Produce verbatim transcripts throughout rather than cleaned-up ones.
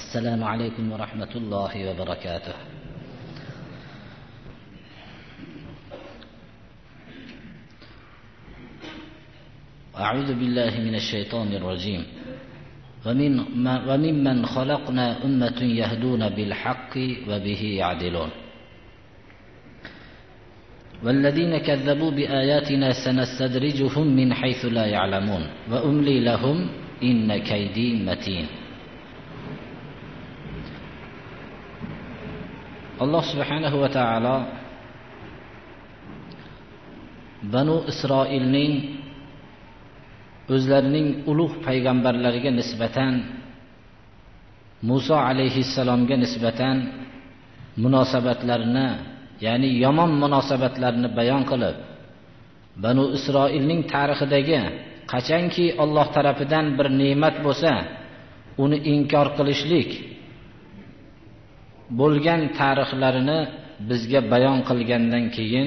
السلام عليكم ورحمة الله وبركاته. أعوذ بالله من الشيطان الرجيم. ومن وممن خلقنا أمة يهدون بالحق وبه يعدلون والذين كذبوا بآياتنا سنستدرجهم من حيث لا يعلمون وأملي لهم إن كيدي متين. Allah subhanahu va taolo Banu Isroilning o'zlarining ulug' payg'ambarlariga nisbatan Musa alayhissalomga nisbatan munosabatlarini, ya'ni yomon munosabatlarni bayon qilib, Banu Isroilning tarixidagi qachonki Alloh tarafidan bir ne'mat bo'lsa, uni inkor qilishlik bo'lgan tarixlarini bizga bayon qilgandan keyin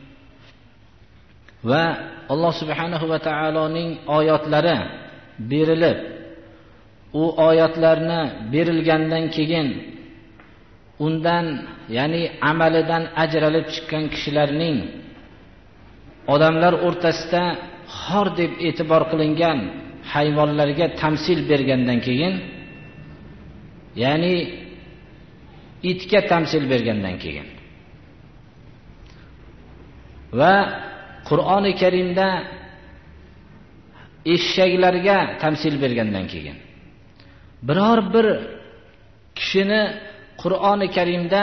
va Alloh subhanahu va taoloning oyatlari berilib, u oyatlarni berilgandan keyin undan, ya'ni amalidan ajralib chiqqan kishilarning odamlar o'rtasida xor deb e'tibor qilingan hayvonlarga tamsil bergandan keyin, ya'ni itga tamsil bergandan keyin va Qur'oni Karimda eshaklarga tamsil bergandan keyin biror bir kishini Qur'oni Karimda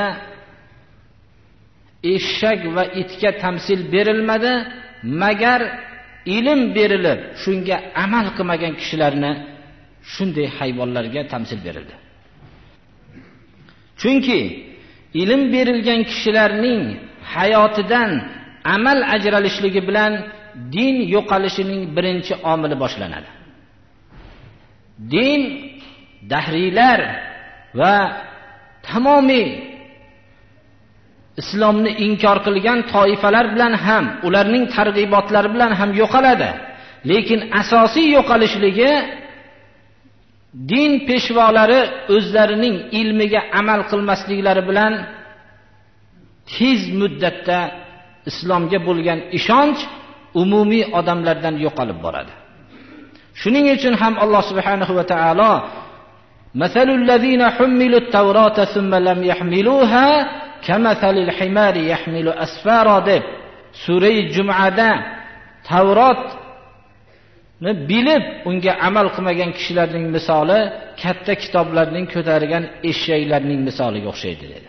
eshak va itga tamsil berilmadi, magar ilm berilib shunga amal qilmagan kishilarni shunday hayvonlarga tamsil berildi. Chunki ilm berilgan kishilarning hayotidan amal ajralishligi bilan din yo'qolishining birinchi omili boshlanadi. Din dahriylar va tamomiy islomni inkor qilgan toifalar bilan ham, ularning targ'ibotlari bilan ham yo'qoladi. Lekin asosiy yo'qolishligi din peshvolari o'zlarining ilmiga amal qilmasliklari bilan tez muddatda islomga bo'lgan ishonch umumiy odamlardan yo'qolib boradi. Shuning uchun ham Alloh subhanahu va taolo masalul ladzina hummilut tavrata thumma lam yahmiluha kamathalil himari yahmilu asfara deb sura-i Jum'ada Tavrot bilib unga amal qilmagan kishilarning misoli katta kitoblarning ko'targan eshaklarning misoliga o'xshaydi dedi.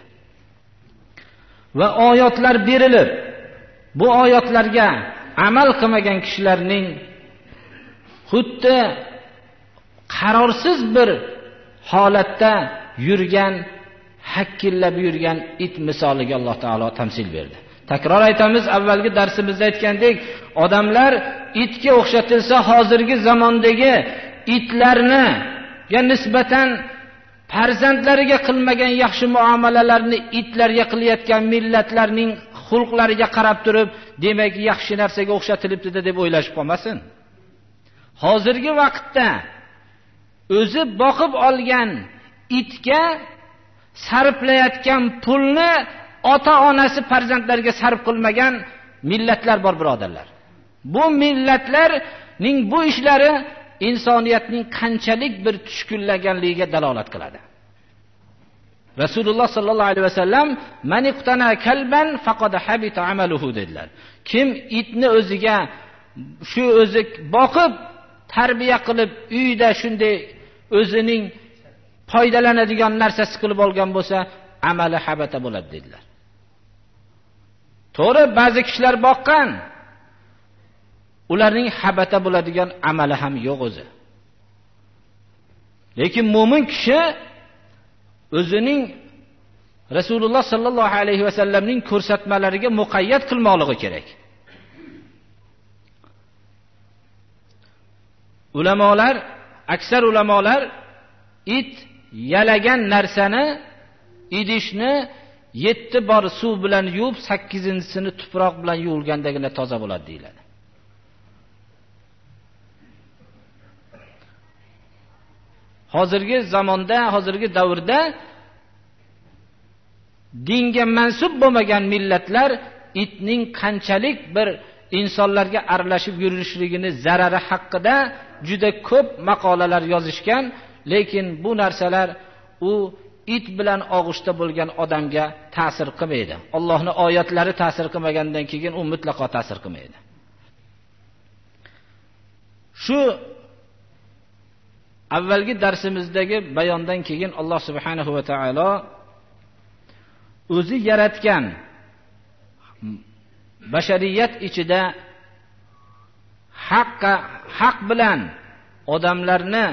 Va oyatlar berilib, bu oyatlarga amal qilmagan kishilarning xuddi qarorsiz bir holatda yurgan, hakkillab yurgan it misoliga Alloh taolo tamsil berdi. Takror aytamiz, avvalgi darsimizda aytgandek, odamlar itga o'xshatilsa hozirgi zamondagi itlarni ga nisbatan farzandlariga qilmagan yaxshi muomalalarni itlarga qilayotgan millatlarning xulqlariga qarab turib, demak yaxshi narsaga o'xshatilibdi deb o'ylashib qolmasin. Hozirgi vaqtda o'zi boqib olgan itga sarflayotgan pulni ota-onasi farzandlariga sarf qilmagan millatlar bor, birodarlar. Bu millatlarning bu ishlari insoniyatning qanchalik bir tushkunlaganligiga dalolat qiladi. Rasululloh sallallohu alayhi vasallam man iqtana kalban faqad habita amaluhu dedilar. Kim itni o'ziga shu o'zi boqib, tarbiya qilib, uyda shunday o'zining foydalanadigan narsasi qilib olgan bo'lsa, amali habata bo'ladi dedilar. To'g'ri, ba'zi kishilar boqqan, ularning habata bo'ladigan amali ham yo'q o'zi. Lekin mo'min kishi o'zining Rasululloh sallallohu alayhi vasallamning ko'rsatmalariga muqayyat qilmoqligi kerak. Ulamolar, aksar ulamolar it yalagan narsani, idishni yetti bor suv bilan yuvib, sakkizinchisini tuproq bilan yuvilgandagina toza bo'ladi deyiladi. hozirgi zamonda, hozirgi davrda dinga mansub bo'lmagan millatlar itning qanchalik bir insonlarga aralashib yurishligini zarari haqida juda ko'p maqolalar yozishgan, lekin bu narsalar u it bilan og'ushda bo'lgan odamga ta'sir qilmaydi. Allohning oyatlari ta'sir qilmagandan keyin u mutlaqo ta'sir qilmaydi. Shu avvalgi darsimizdagi bayondan keyin Alloh subhanahu va taolo o'zi yaratgan bashariyat ichida haqqa haq bilan odamlarni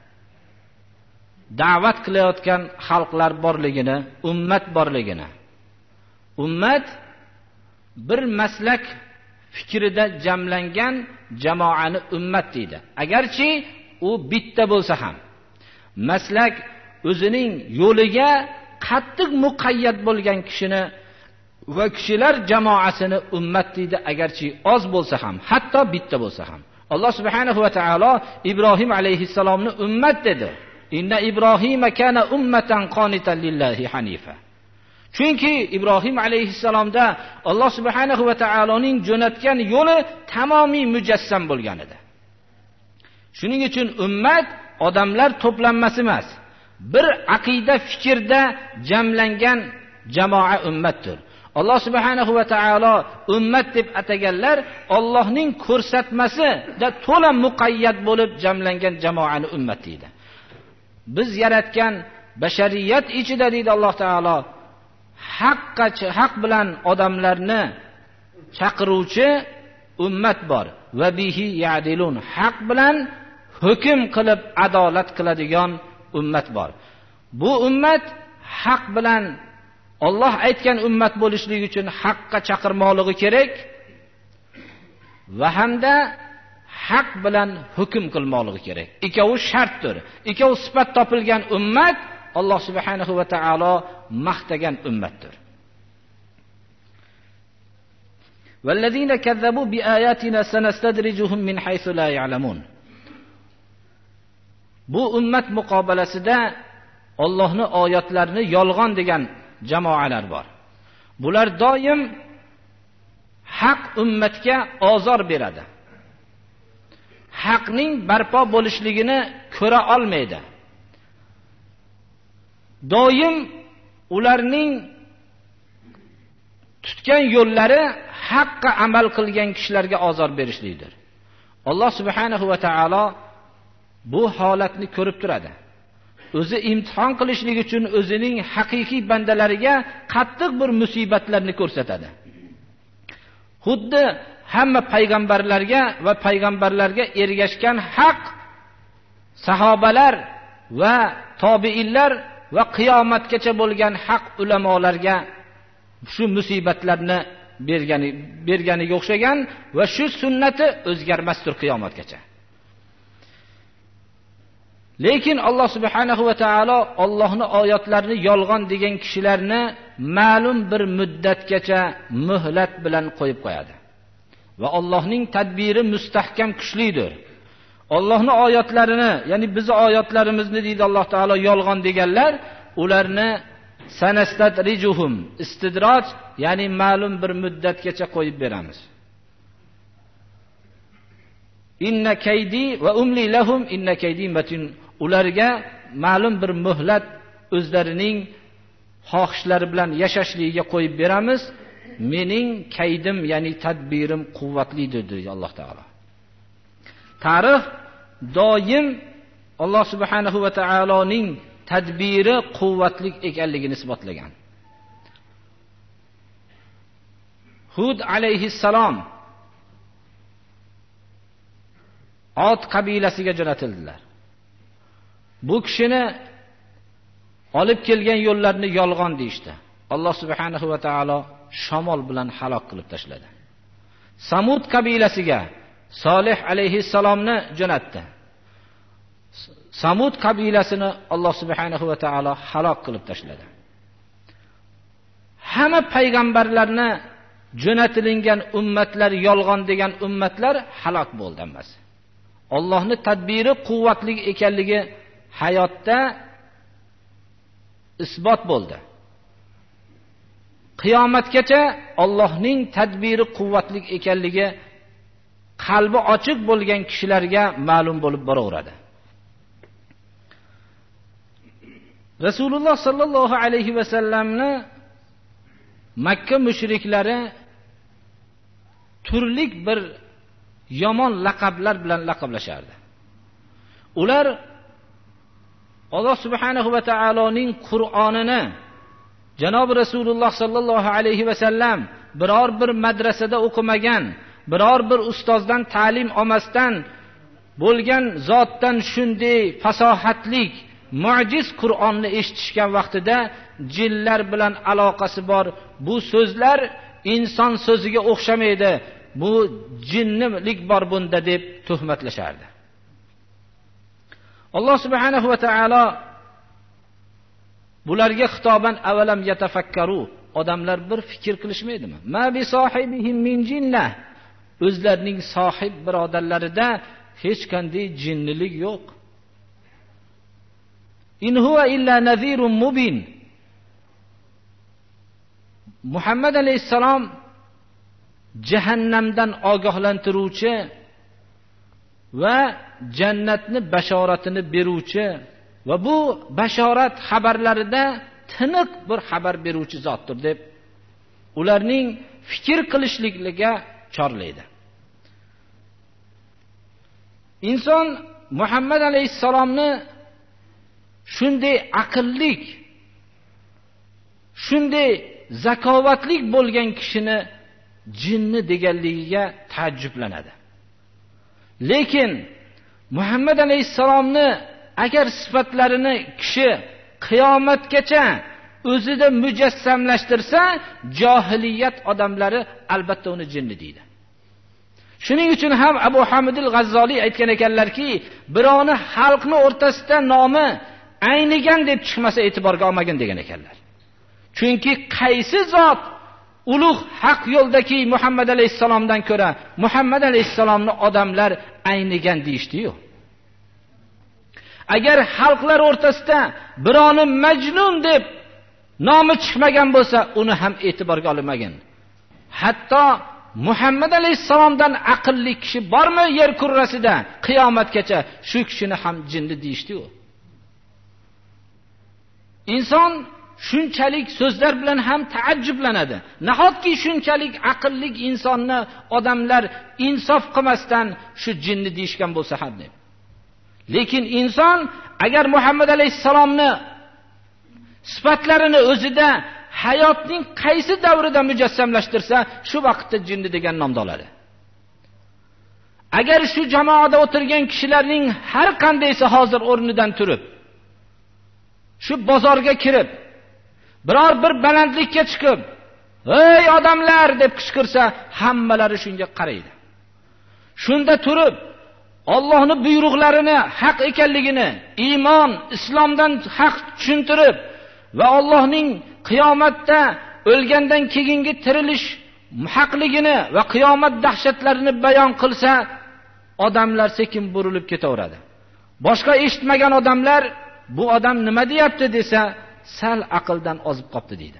da'vat qilayotgan xalqlar borligini, ummat borligini, ummat bir maslak fikrida jamlangan jamoani ummat deydi. Agarchi u bitta bo'lsa ham, maslak o'zining yo'liga qattiq muqayyat bo'lgan kishini va kishilar jamoasini ummat deydi, agarchi oz bo'lsa ham, hatto bitta bo'lsa ham. Alloh subhanahu va taolo Ibrohim alayhissalomni ummat dedi. Inna Ibrohima kana ummatan qonitan lillahi hanifa. Chunki Ibrohim alayhissalomda Alloh subhanahu va taoloning jo'natgan yo'li tamomiy mujassam bo'lgan edi. Shuning uchun ummat odamlar to'planmasi emas, bir aqida fikrda jamlangan jamoa ummatdir. Alloh subhanahu va taolo ummat deb ataganlar Allohning ko'rsatmasida to'la muqayyat bo'lib jamlangan jamoani ummat deydi. Biz yaratgan bashariyat ichida deydi Alloh taolo haqqa haq bilan odamlarni chaqiruvchi ummat bor. Va bihi ya'dilun, haq bilan hukm qilib adolat qiladigan ummat bor. Bu ummat haq bilan Alloh aytgan ummat bo'lishligi uchun haqqa chaqirmoqligi kerak va hamda haq bilan hukm qilmoqligi kerak. Ikkovi shartdir. Ikkovi sifat topilgan ummat Alloh subhanahu va taolo maqtagan ummatdir. Vallazina kazzabu biayatina sanastadrijuhum min haythu la ya'lamun. Bu ummat muqobalasida Allohning oyatlarini yolg'on degan jamoalar bor. Bular doim haq ummatga ozor beradi. Haqning barpo bo'lishligini ko'ra olmaydi. Doim ularning tutgan yo'llari haqqa amal qilgan kishilarga ozor berishlikdir. Alloh subhanahu va taolo bu holatni ko'rib turadi. O'zi imtihon qilishlik uchun o'zining haqiqiy bandalariga qattiq bir musibatlarni ko'rsatadi. Xuddi hamma payg'ambarlarga va payg'ambarlarga ergashgan haq sahobalar va tobiinlar va qiyomatgacha bo'lgan haq ulamolarga shu musibatlarni bergani berganiga o'xshagan va shu sunnati o'zgarmasdir qiyomatgacha. Lekin Alloh subhanahu va taolo Allohning oyatlarini yolg'on degan kishilarni ma'lum bir muddatgacha muhlat bilan qo'yib qo'yadi. Va Allohning tadbiri mustahkam, kuchlidir. Allohning oyatlarini, ya'ni bizning oyatlarimizni deydi Alloh taolo yolg'on deganlar, ularni sanastadrijuhum, istidraj, ya'ni ma'lum bir muddatgacha qo'yib beramiz. Inna kaydi va umli lahum inna kaydi matin. Ularga ma'lum bir muhlat o'zlarining xohishlari bilan yashashligiga qo'yib beramiz. Mening kaydim, ya'ni tadbirim quvvatlidir deydi Alloh taolo. Tarix doim Alloh subhanahu va taoloning tadbiri quvvatli ekanligini isbotlagan. Hud alayhissalom Ot qabilasiga jo'natildilar. Bu kishini olib kelgan yo'llarni yolg'on deyishdi. Alloh subhanahu va taolo shamol bilan halok qilib tashladi. Samud qabilasiga Solih alayhissalomni jo'natdi. Samud qabilasini Alloh subhanahu va taolo halok qilib tashladi. Hamma payg'ambarlarni jo'natilingan ummatlar, yolg'on degan ummatlar halok bo'ldi emas. Allohning tadbiri quvvatli ekanligi hayotda isbot bo'ldi. Qiyomatgacha Allohning tadbiri quvvatli ekanligi qalbi ochiq bo'lgan kishilarga ma'lum bo'lib boraveradi. Rasululloh sallallohu alayhi va sallamni Makka mushriklari turli bir yomon laqablar bilan laqablashardi. Ular Alloh subhanahu va taoloning Qur'onini Janob Rasululloh sallallohu alayhi va sallam biror bir madrasada o'qimagan, biror bir ustozdan ta'lim olmasdan bo'lgan zotdan shunday fasohatlik, mu'jiz Qur'onni eshitishgan vaqtida jinlar bilan aloqasi bor. Bu so'zlar inson so'ziga o'xshamaydi. Bu jinnilik bor bunda deb tuhmatlashardi. Alloh subhanahu va taolo bularga xitoban avalam yatafakkaru, odamlar bir fikr qilishmaydimi? Ma bi sohibihim min jinnah, o'zlarining sohib birodarlarida hech qanday jinnilik yo'q. In huwa illa nazirun mubin. Muhammad alayhisalom jahannamdan ogohlantiruvchi va jannatni bashoratini beruvchi va bu bashorat xabarlarida tiniq bir xabar beruvchi zotdir deb ularning fikr qilishligiga chorlaydi. Inson Muhammad alayhisalomni shunday aqllik, shunday zakovatlik bo'lgan kishini jinni deganligiga taajjublanadi. Lekin Muhammad alayhisalomni agar sifatlarini kishi qiyomatgacha o'zida mujassamlashtirsa, johiliyat odamlari albatta uni jinni deydi. Shuning uchun ham Abu Hamid al-G'azzoliy aytgan ekanlarki, birovni xalqni o'rtasida nomi aynigan deb chiqmasa e'tiborga olmagan degan ekanlar. Chunki qaysi zot ulug' haq yo'ldagi Muhammad alayhisalomdan ko'ra Muhammad alayhisalomni odamlar aynigan deyishdi-yu. Agar xalqlar o'rtasida birovni majnun deb nomi chiqmagan bo'lsa, uni ham e'tiborga olmagan. Hatto Muhammad alayhisalomdan aqlli kishi bormi yer kurrasida qiyomatgacha, shu kishini ham jinni deyishdi-yu. Inson shunchalik so'zlar bilan ham taajjublanadi. Nahotki shunchalik aqlli insonni odamlar insof qilmasdan shu jinni deyishgan bo'lsa ham deb. Lekin inson agar Muhammad alayhisalomni sifatlarini o'zida hayotning qaysi davrida mujassamlashtirsa, shu vaqtda jinni degan nomni oladi. Agar shu jamoada o'tirgan kishilarning har qandaysi hozir o'rnidan turib, shu bozorga kirib, biror bir balandlikka chiqib, "Ey odamlar!" deb qichqirsa, hammalari shunga qaraydi. Shunda turib, Allohning buyruqlarini haq ekanligini, iymon, islomdan haq tushuntirib va Allohning qiyomatda o'lgandan keyingi tirilish haqligini va qiyomat dahshatlarini bayon qilsa, odamlar sekin burilib ketaveradi. Boshqa eshitmagan odamlar bu odam nima deyapti desa, sal aqldan ozib qopti deydi.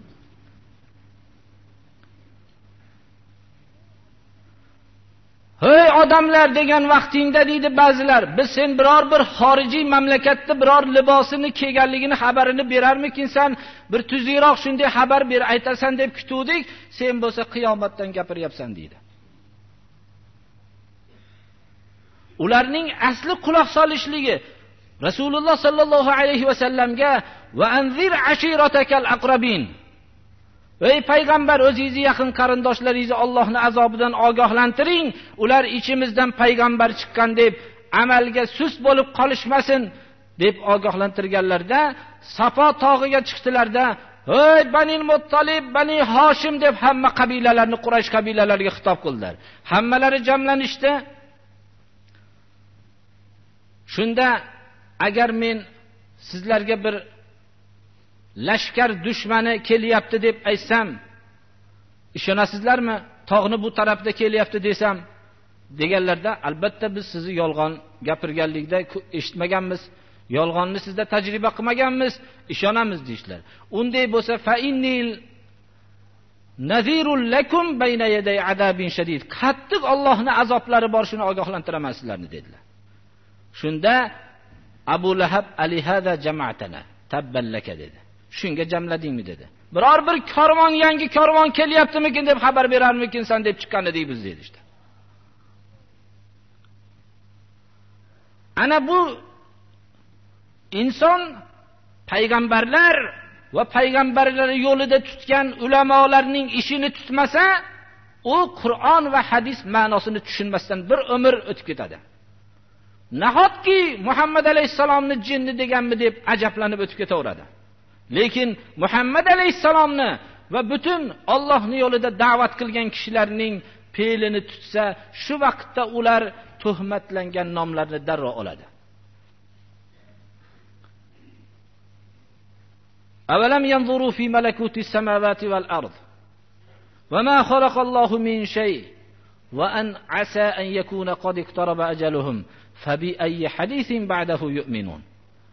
"Hey odamlar" degan vaqtingda deydi ba'zilar, biz sen biror bir xorijiy mamlakatda biror libosini kiyganligini xabarini berarmikinsan, bir tuzliroq shunday xabar ber aytasan deb kutuvdik, sen bo'lsa qiyomatdan gapiryapsan deydi. Ularning asli quloq solishligi Rasululloh sallallohu alayhi va sallamga va anzir ashiratakal aqrabin. Ey payg'ambar, o'zingizni yaqin qarindoshlaringizni Allohning azobidan ogohlantiring. Ular ichimizdan payg'ambar chiqqan deb amalga sust bo'lib qolishmasin deb ogohlantirganlarda, Safo tog'iga chiqdilarda, "Ey Bani Muttolib, Bani Hoshim" deb hamma qabilalarni, Quraysh qabilalariga xitob qildilar. Hammalari jamlanishdi. Shunda agar men sizlarga bir lashkar dushmani kelyapti deb aytsam, ishonasizlarmi? Tog'ni bu tarafda kelyapti desam, deganlarda, albatta biz sizni yolg'on gapirganlikda eshitmaganmiz. Yolg'onni sizda tajriba qilmaganmiz, ishonamiz deyishlar. Unday bo'lsa fa innil nazirul lakum bayna yaday adabin shadid. Qattiq Allohning azoblari bor, shuni ogohlantiraman sizlarni dedilar. Shunda Abu Lahab ali hada jama'atana tabballaka dedi. Shunga jamladingmi dedi. Biror bir karvon, yangi karvon kelyaptimikin deb xabar berarmikinsan deb chiqqan edik biz dedi işte. Ana bu inson payg'ambarlar va payg'ambarlar yo'lida tutgan ulamolarning ishini tutmasa, u Qur'on va hadis ma'nosini tushunmasdan bir umr o'tib ketadi. Nahotki Muhammad alayhisalomni jinni deganmi deb ajablanib o'tib ketaveradi. Lekin Muhammad alayhisalomni va butun Allohning yo'lida da'vat qilgan kishilarning fe'lini tutsa, shu vaqtda ular tuhmatlangan nomlarni darrov oladi. Avalam yanzuru fi malakuti samawati wal ard wa ma khalaqa Allahu min shay wa an asa an yakuna qad iqtaraba ajaluhum fabi ayyi hadithin ba'dahu yu'minun.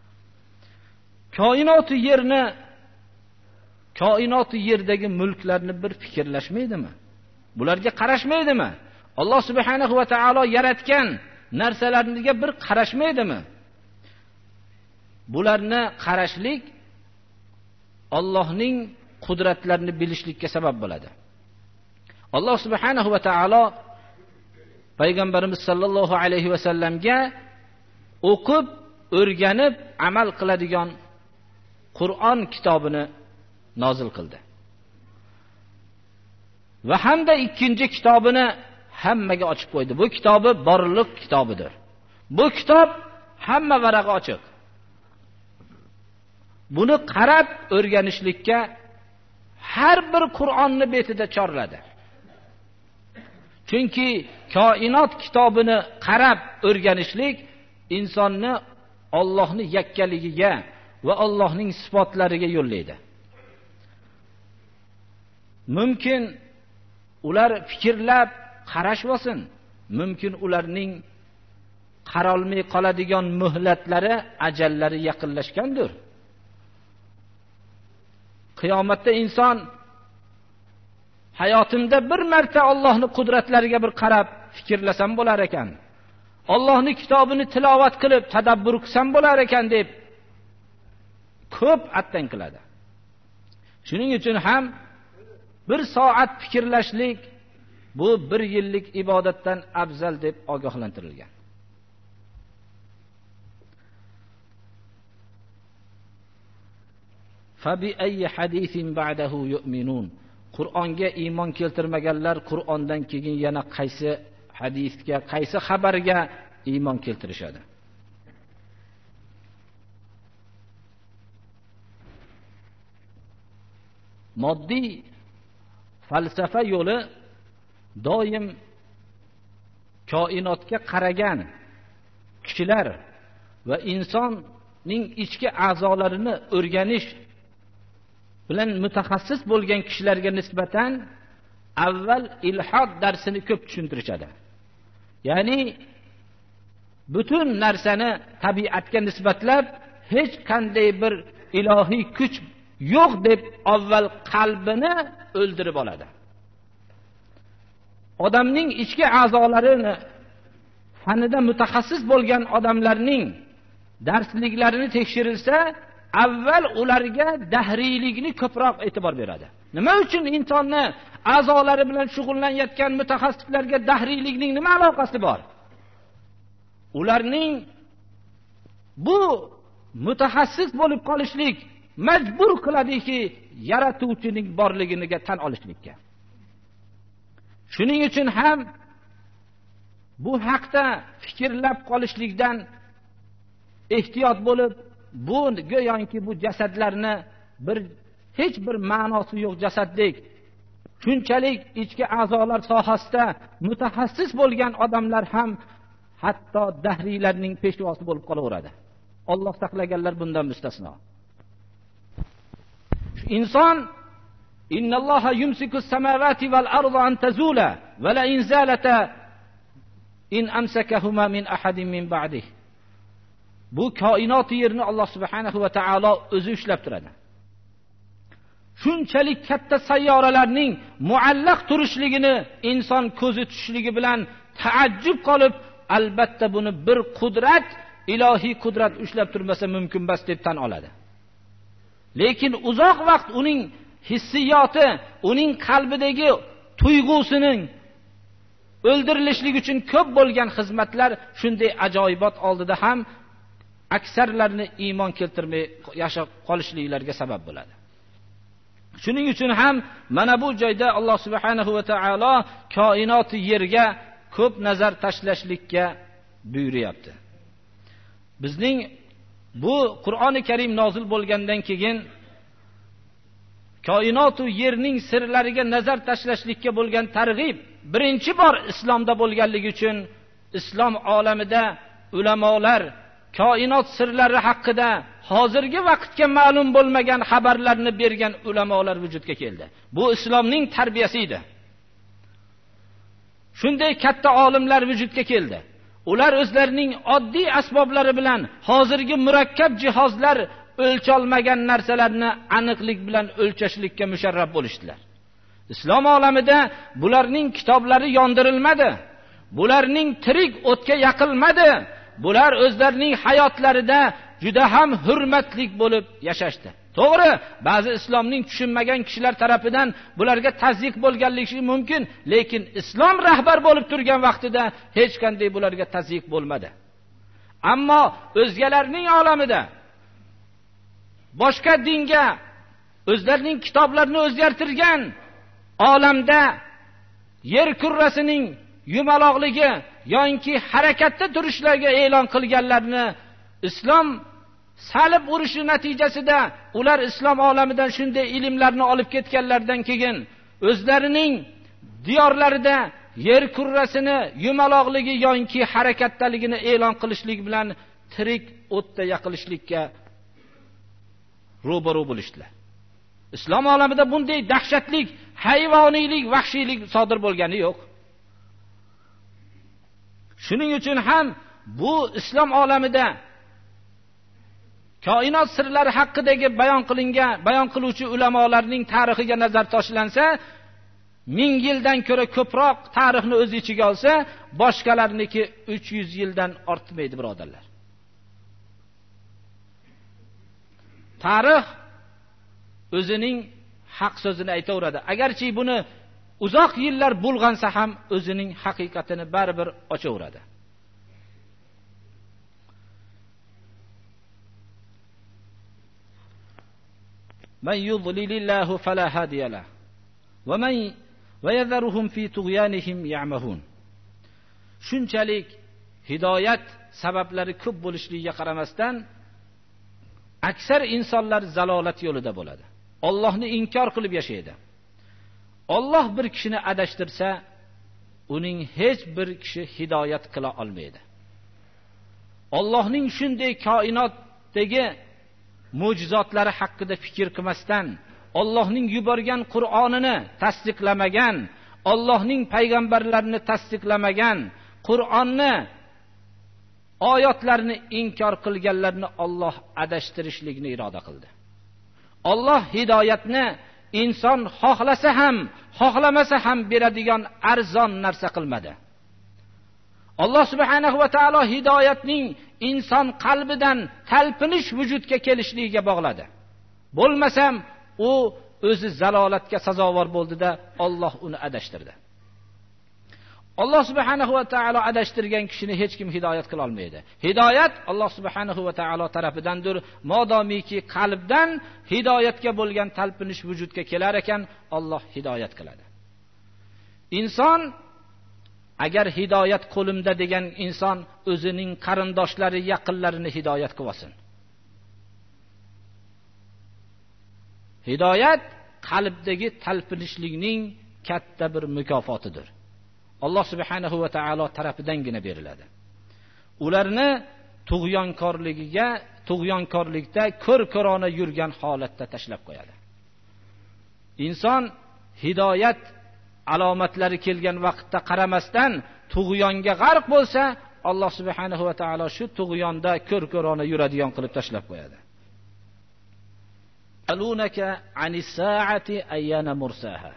Koinot yerni, koinot yerdagi mulklarni bir fikrlashmaydimi? Bularga qarashmaydimi? Alloh subhanahu va taolo yaratgan narsalarga bir qarashmaydimi? Bularni qarashlik Allohning qudratlarini bilishlikka sabab bo'ladi. Alloh subhanahu va taolo payg'ambarimiz sallallohu alayhi va sallamga o'qib, o'rganib, amal qiladigan Qur'on kitobini nozil qildi. Va hamda ikkinchi kitobini hammaga ochib qo'ydi. Bu kitobi borliq kitobidir. Bu kitob hamma varag'i ochiq. Buni qarab o'rganishlikka har bir Qur'onni betida chorladi. Chunki koinot kitobini qarab o'rganishlik insonni Allohning yakkaligiga va Allohning sifatlariga yo'llaydi. Mumkin ular fikrlab qarashmasin, mumkin ularning qarolmay qoladigan muhlatlari, ajallari yaqinlashgandir. Qiyomatda inson hayotimda bir marta Allohning qudratlariga bir qarab fikrlasam bo'lar ekan, Allohning kitobini tilovat qilib tadabbur qilsam bo'lar ekan deb ko'p attan qiladi. Shuning uchun ham bir soat fikrlashlik bu bir yillik ibodatdan afzal deb ogohlantirilgan. Fabi ayyi hadithin ba'dahu yu'minun. Qur'onga iymon keltirmaganlar Qur'ondan keyin yana qaysi hadisga, qaysi xabarga iymon keltirishadi? Moddiy falsafa yo'li doim koinotga qaragan kishilar va insonning ichki a'zolarini o'rganish bilan mutaxassis bo'lgan kishilarga nisbatan avval ilhod darsini ko'p tushuntirishadi. Ya'ni butun narsani tabiatga nisbatlab hech qanday bir ilohiy kuch yo'q deb avval qalbini o'ldirib oladi. Odamning ichki a'zolarini fanida mutaxassis bo'lgan odamlarning darsliklarini tekshirilsa, avval ularga dahriylikni ko'proq e'tibor beradi. Nima uchun insonni a'zolari bilan shug'ullanayotgan mutaxassislarga dahriylikning nima aloqasi bor? Ularning bu mutaxassis bo'lib qolishlik majbur qiladiki, yaratuvchining borligiga tan olishlikka. Shuning uchun ham bu haqda fikrlab qolishlikdan ehtiyot bo'lib, bu go'yoki bu jasadlarni bir hech bir ma'nosi yo'q jasaddek, shunchalik ichki a'zolar sohasida mutaxassis bo'lgan odamlar ham hatto dahriylarning peshvosi bo'lib qolaveradi. Alloh saqlaganlar bundan mustasno. Inson innalloha yumsikus samawati val arda an tazula va la in zalata in amsakahuma min ahadin min ba'dihi. Bu koinot yerni Alloh subhanahu va taolo o'zi ushlab turadi. Shunchalik katta sayyoralarning muallaq turishligini inson ko'zi tushishligi bilan taajjub qolib, albatta buni bir qudrat, ilohiy qudrat ushlab turmasa mumkin bas deb tan oladi. Lekin uzoq vaqt uning hissiyoti, uning qalbidagi tuyg'usining o'ldirilishligi uchun ko'p bo'lgan xizmatlar shunday ajoyibot oldida ham aksarlarini iymon keltirmay yashab qolishliklariga sabab bo'ladi. Shuning uchun ham mana bu joyda Alloh subhanahu va taolo koinot yerga ko'p nazar tashlashlikka buyuryapti. Bizning bu Qur'oni Karim nozil bo'lgandan keyin koinot va yerning sirlariga nazar tashlashlikka bo'lgan targ'ib birinchi bor islomda bo'lganligi uchun islom olamida ulamolar koinot sirlari haqida hozirgi vaqtga ma'lum bo'lmagan xabarlarni bergan ulamolar vujudga keldi. Bu islomning tarbiyasi edi. Shunday katta olimlar vujudga keldi. Ular o'zlarining oddiy asboblari bilan hozirgi murakkab jihozlar o'lcholmagan narsalarni aniqlik bilan o'lchashlikka musharraf bo'lishdilar. Islom olamida bularning kitoblari yondirilmadi. Bularning tirik o'tga yaqilmadi. Bular o'zlarining hayotlarida juda ham hurmatli bo'lib yashashdi. To'g'ri, ba'zi islomning tushunmagan kishilar tarafidan bularga tazyiq bo'lganligi mumkin, lekin islom rahbar bo'lib turgan vaqtida hech qanday bularga tazyiq bo'lmadi. Ammo o'zgalarning olamida boshqa dinga o'zlarining kitoblarini o'zgartirgan olamda yer kurrasining yumaloqligi yoki harakatda turishlariga e'lon qilganlarni islom salib urishi natijasida ular islom olamidan shunday ilmlarni olib ketganlardan keyin o'zlarining diyorlarida yer kurrasini yumaloqligi yoki harakatdaligini e'lon qilishlik bilan tirik o'tda yaqilishlikka ro'baro bo'lishdilar. Islom olamida bunday dahshatli hayvoniylik, vahshiylik sodir bo'lgani yo'q. Shuning uchun ham bu islom olamida koinot sirlari haqidagi bayon qilingan, bayon qiluvchi ulamolarning tarixiga nazar tashlansa, ming yildan ko'ra ko'proq tarixni o'z ichiga olsa, boshqalarniki uch yuz yildan ortmaydi, birodarlar. Tarix o'zining haq so'zini aytaveradi. Agarchi buni uzoq yillar bulg'ansa ham o'zining haqiqatini baribir ochaveradi. Man yudlilillahu fala hadiya lahu va man yadharuhum fi tughyanihim ya'mahun. Shunchalik hidoyat sabablari ko'p bo'lishligiga qaramasdan aksar insonlar zalolat yo'lida bo'ladi. Allohni inkor qilib yashaydi. Alloh bir kishini adashtirsa, uning hech bir kishi hidoyat qila olmaydi. Allohning shunday koinotdagi mo'jizotlari haqida fikr qilmasdan, Allohning yuborgan Qur'onini tasdiqlamagan, Allohning payg'ambarlarini tasdiqlamagan, Qur'onni oyatlarini inkor qilganlarni Alloh adashtirishlikni iroda qildi. Alloh hidoyatni inson xohlasa ham, xohlamasa ham beradigan arzon narsa qilmadi. Alloh subhanahu va taolo hidoyatning inson qalbidan talpinish vujudga kelishligiga bog'ladi. Bo'lmasam u o'zi zalolatga sazovor bo'ldida Alloh uni adashtirdi. Alloh subhanahu va taolo adashtirgan kishini hech kim hidoyat qila olmaydi. Hidoyat Alloh subhanahu va taolo tarafidandir. Modomiki qalbdan hidoyatga bo'lgan talpinish vujudga kelar ekan, Alloh hidoyat qiladi. Inson agar hidoyat qo'limda degan inson o'zining qarindoshlari, yaqinlarini hidoyat qilsin. Hidoyat qalbdagi talpinishlikning katta bir mukofotidir. Alloh subhanahu va taolo tarafidangina beriladi. Ularni tug'yonkorligiga, tug'yonkorlikda ko'r-ko'rona yurgan holatda tashlab qo'yadi. Inson hidoyat alomatlari kelgan vaqtda qaramasdan tug'yonga g'arq bo'lsa, Alloh subhanahu va taolo shu tug'yonda ko'r-ko'rona yuradigan qilib tashlab qo'yadi. Alunaka anis saati ayyana mursaha.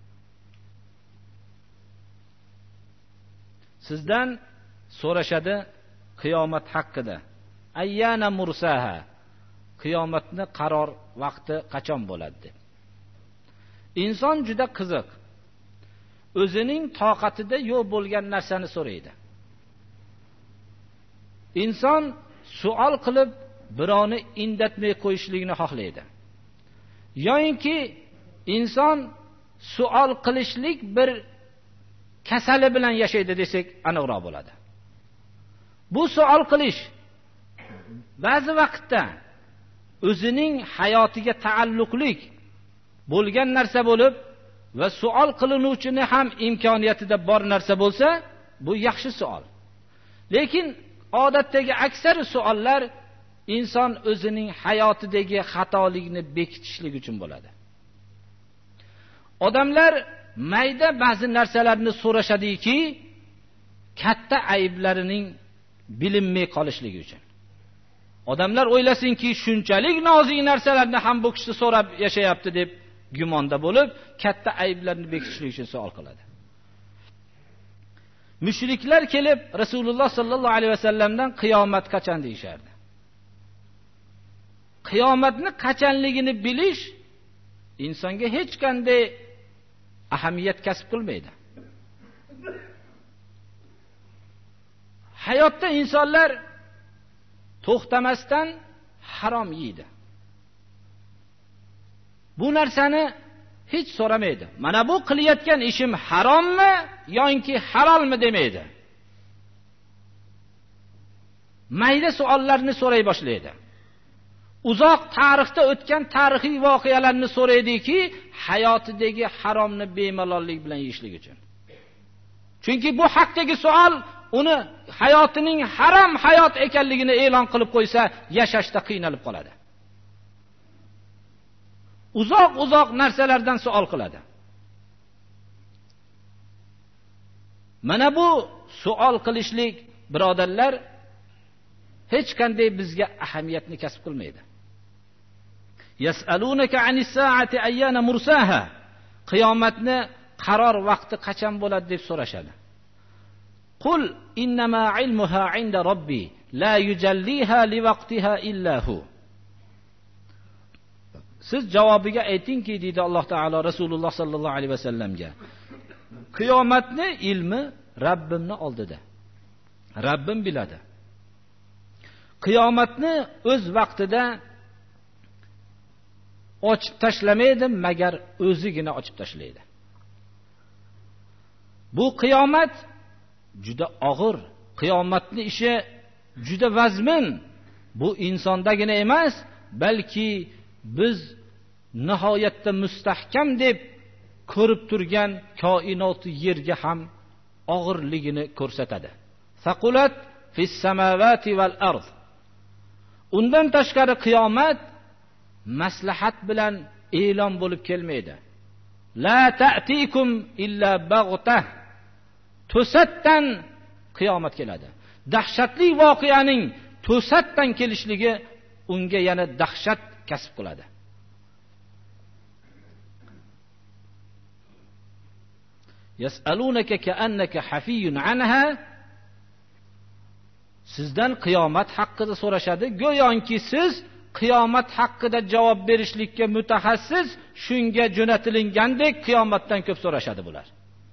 Sizdan so'rashadi qiyomat haqida. Ayyana mursaha. Qiyomatni qaror vaqti qachon bo'ladi deb. Inson juda qiziq. O'zining toqatida yo'q bo'lgan narsani so'raydi. Inson savol qilib birovni indatmay qo'yishlikni xohlaydi. Yo'inki inson savol qilishlik bir kasali bilan yashaydi desak aniqroq bo'ladi. Bu savol qilish ba'zi vaqtda o'zining hayotiga taalluqlik bo'lgan narsa bo'lib va savol qilinuvchini ham imkoniyatida bor narsa bo'lsa, bu yaxshi savol. Lekin odatdagi aksar savollar inson o'zining hayotidagi xatolikni bekitishlik uchun bo'ladi. Odamlar mayda ba'zi narsalarni so'rashadiki, katta ayblarining bilinmay qolishligi uchun. Odamlar o'ylasinki, shunchalik nozik narsalarni ham bu kishi so'rab yashayapti deb gumonda bo'lib, katta ayblarni bekitishlik uchun savol qiladi. Mushriklar kelib Rasululloh sallallohu alayhi vasallamdan qiyomat qachon deyishardi. Qiyomatni qachonligini bilish insonga hech qanday ahamiyat kasb qilmaydi. Hayotda insonlar to'xtamasdan harom yeydi. Bu narsani hech so'ramaydi. Mana bu qilayotgan ishim harommi yoki halolmi demaydi. Mayda savollarni so'ray boshlaydi. Uzoq tarixda o'tgan tarixiy voqealarni so'raydiki, hayotidagi haromni bemalollik bilan yeyishlik uchun. Chunki bu haqdagi savol uni hayotining harom hayot ekanligini e'lon qilib qo'ysa, yashashda qiynalib qoladi. Uzoq-uzoq narsalardan savol qiladi. Mana bu savol qilishlik, birodarlar, hech qanday bizga ahamiyatni kasb qilmaydi. Yas'alunaka anis saati ayyana mursaha. Qiyomatni qaror vaqti qachon bo'ladi deb so'rashadi. Qul innama ilmuha inda robbi la yujalliha liwaqtiha illa hu. Siz javobiga aytingki, deydi Alloh taolo Rasululloh sallallohu alayhi vasallamga. Qiyomatni ilmi Rabbimning oldida. Rabbim biladi. Qiyomatni o'z vaqtida ochib tashlamaydi, magar o'zigina ochib tashlaydi. Bu qiyomat juda og'ir. Qiyomatning ishi juda vazmin. Bu insondagina emas, balki biz nihoyatda mustahkam deb ko'rib turgan koinot yerga ham og'irligini ko'rsatadi. Saqulat fis samawati val ard. Undan tashqari qiyomat maslahat bilan e'lon bo'lib kelmaydi. La ta'tikum illa baghtah. To'satdan qiyomat keladi. Dahshatli voqeaning to'satdan kelishligi unga yana dahshat kasb qiladi. Yas'alunaka ka'annaka hafiyun anha. Sizdan qiyomat haqida so'rashadi, go'yoki siz qiyomat haqida javob berishlikka mutaxassis, shunga jo'natilgandek qiyomatdan ko'p so'rashadi bular.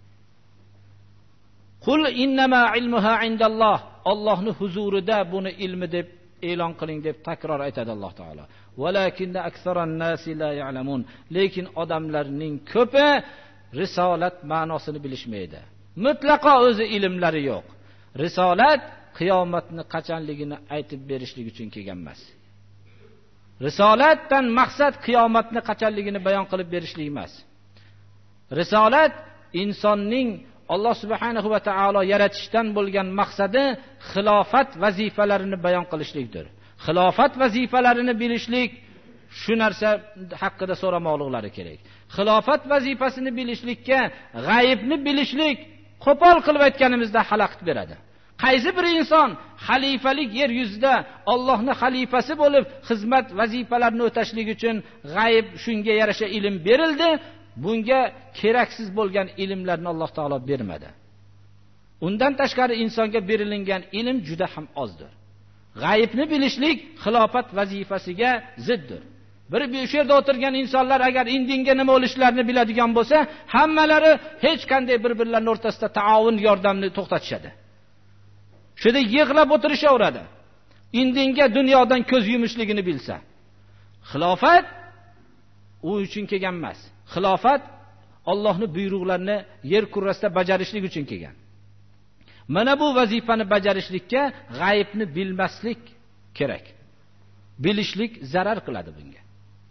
Qul innama ilmuha indalloh. Allohning huzurida buni ilmi deb e'lon qiling deb takror aytadi Alloh taolo. Walakinna aktharan nasi la ya'lamun. Lekin odamlarning ko'pi risolat ma'nosini bilishmaydi. Mutlaqo o'zi ilmlari yo'q. Risolat qiyomatni qachonligini aytib berishlik uchun kelgan emas. Risolatdan maqsad qiyomatni qachonligini bayon qilib berishlik emas. Risolat insonning Alloh subhanahu va taolo yaratishdan bo'lgan maqsadi xilofat vazifalarini bayon qilishlikdir. Xilofat vazifalarini bilishlik, shu narsa haqida so'ramoqliklari kerak. Xilofat vazifasini bilishlikka g'aybni bilishlik qo'pol qilib aytganimizda xalaqit beradi. Qaysi bir inson xalifalik yer yuzida Allohning xalifasi bo'lib xizmat vazifalarini o'tashlik uchun g'ayb shunga yarasha ilm berildi, bunga keraksiz bo'lgan ilmlarni Alloh taolo bermadi. Undan tashqari insonga berilgan ilm juda ham ozdir. G'aybni bilishlik xilofat vazifasiga ziddir. Bir o'sha yerda o'tirgan insonlar agar indinga nima bo'lishlarini biladigan bo'lsa, hammalari hech qanday bir-birlarining o'rtasida taovun yordamni to'xtatishadi. Shunda yig'lab o'tirishaveradi. Indinga dunyodan ko'z yumishligini bilsa. Xilofat u uchun kelgan emas. Xilofat Allohning buyruqlarini yer kurrasida bajarishlik uchun kelgan. Mana bu vazifani bajarishlikka g'aybni bilmaslik kerak. Bilishlik zarar qiladi bunga.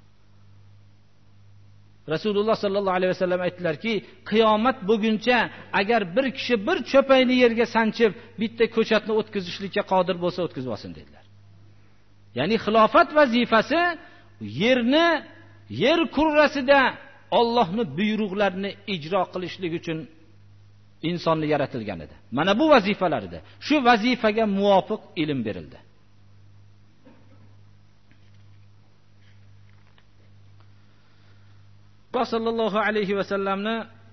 Rasululloh sallallohu alayhi vasallam aytdilarki, qiyomat bo'lguncha agar bir kishi bir cho'payni yerga sanchib, bitta ko'chatni o'tkazishlikka qodir bo'lsa, o'tkazib olsin dedilar. Ya'ni xilofat vazifasi yerni, yer kurrasida Allohning buyruqlarini ijro qilishlik uchun insonni yaratilgan edi. Mana bu vazifalarida shu vazifaga muvofiq ilm berildi. Rasululloh sallallohu alayhi vasallamni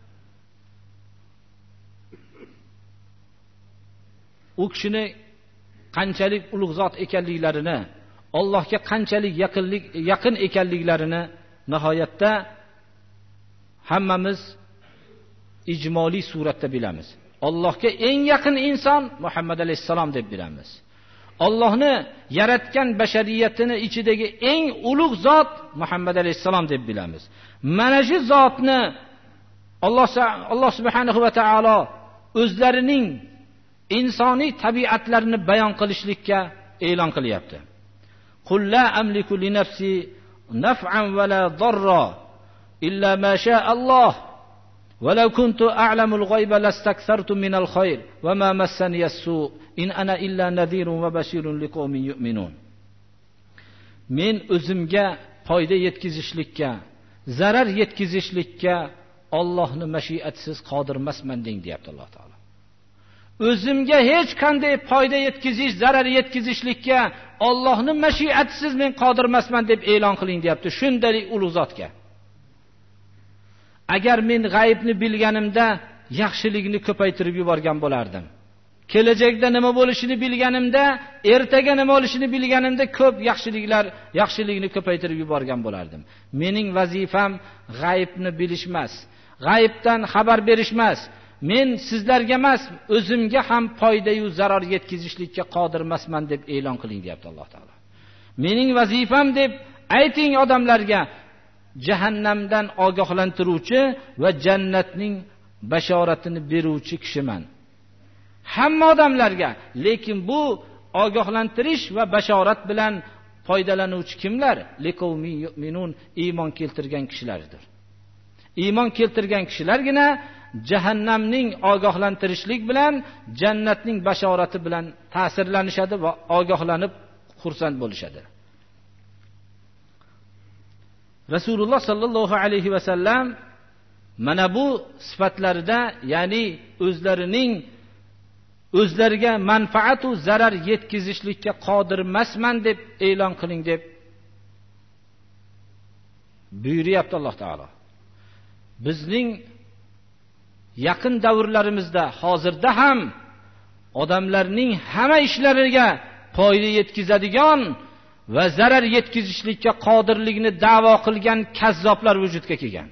u kishini qanchalik ulug' zot ekanliklarini, Allohga qanchalik yaqinlik yaqin ekanliklarini nihoyatda hammamiz ijmoliy suratda bilamiz. Allohga eng yaqin inson Muhammad alayhisalom deb bilamiz. Allohni yaratgan bashariyatini ichidagi eng ulug' zot Muhammad alayhisalom deb bilamiz. Mana shu zotni Alloh Alloh subhanahu va taolo o'zlarining insoniy tabiatlarini bayon qilishlikka e'lon qilyapti. Qul la amliku li nafsi naf'an va la darra illa ma sha Alloh. ولو كنت أعلم الغيب لاستكثرت من الخير وما مسني السوء إن أنا إلا نذير وبشير لقوم يؤمنون. Men o'zimga foyda yetkazishlikka, zarar yetkazishlikka Allohning mashiatisiz qodir emasman deng deyapti Alloh taolo. O'zimga hech qanday foyda yetkazish, zarar yetkazishlikka Allohning mashiatisiz men qodir emasman deb e'lon qiling deyapti. Shunday ulug' zotga. Agar men g'aybni bilganimda yaxshilikni ko'paytirib yuborgan bo'lardim. Kelajakda nima bo'lishini bilganimda, ertaga nima bo'lishini bilganimda ko'p yaxshiliklar, yaxshilikni ko'paytirib yuborgan bo'lardim. Mening vazifam g'aybni bilish emas, g'aybdan xabar berish emas. Men sizlarga emas, o'zimga ham foyda yu zarar yetkazishlikka qodir emasman deb e'lon qiling deyapti Alloh taolo. Mening vazifam deb ayting odamlarga, jahannamdan ogohlantiruvchi va jannatning bashoratini beruvchi kishiman. Hamma odamlarga, lekin bu ogohlantirish va bashorat bilan foydalanuvchi kimlar? Liqawmi yu'minun, iymon keltirgan kishilardir. Iymon keltirgan kishilargina jahannamning ogohlantirishlik bilan jannatning bashorati bilan ta'sirlanishadi va ogohlanib xursand bo'lishadi. Rasululloh sallallohu alayhi va sallam mana bu sifatlarida, ya'ni o'zlarining o'zlariga manfaat va zarar yetkazishlikka qodir emasman deb e'lon qiling deb buyuryapti Alloh taolo. Bizning yaqin davrlarimizda hozirda ham odamlarning hamma ishlariga foyda yetkazadigan va zarar yetkazishlikka qodirlikni da'vo qilgan kazzoblar vujudga kelgan.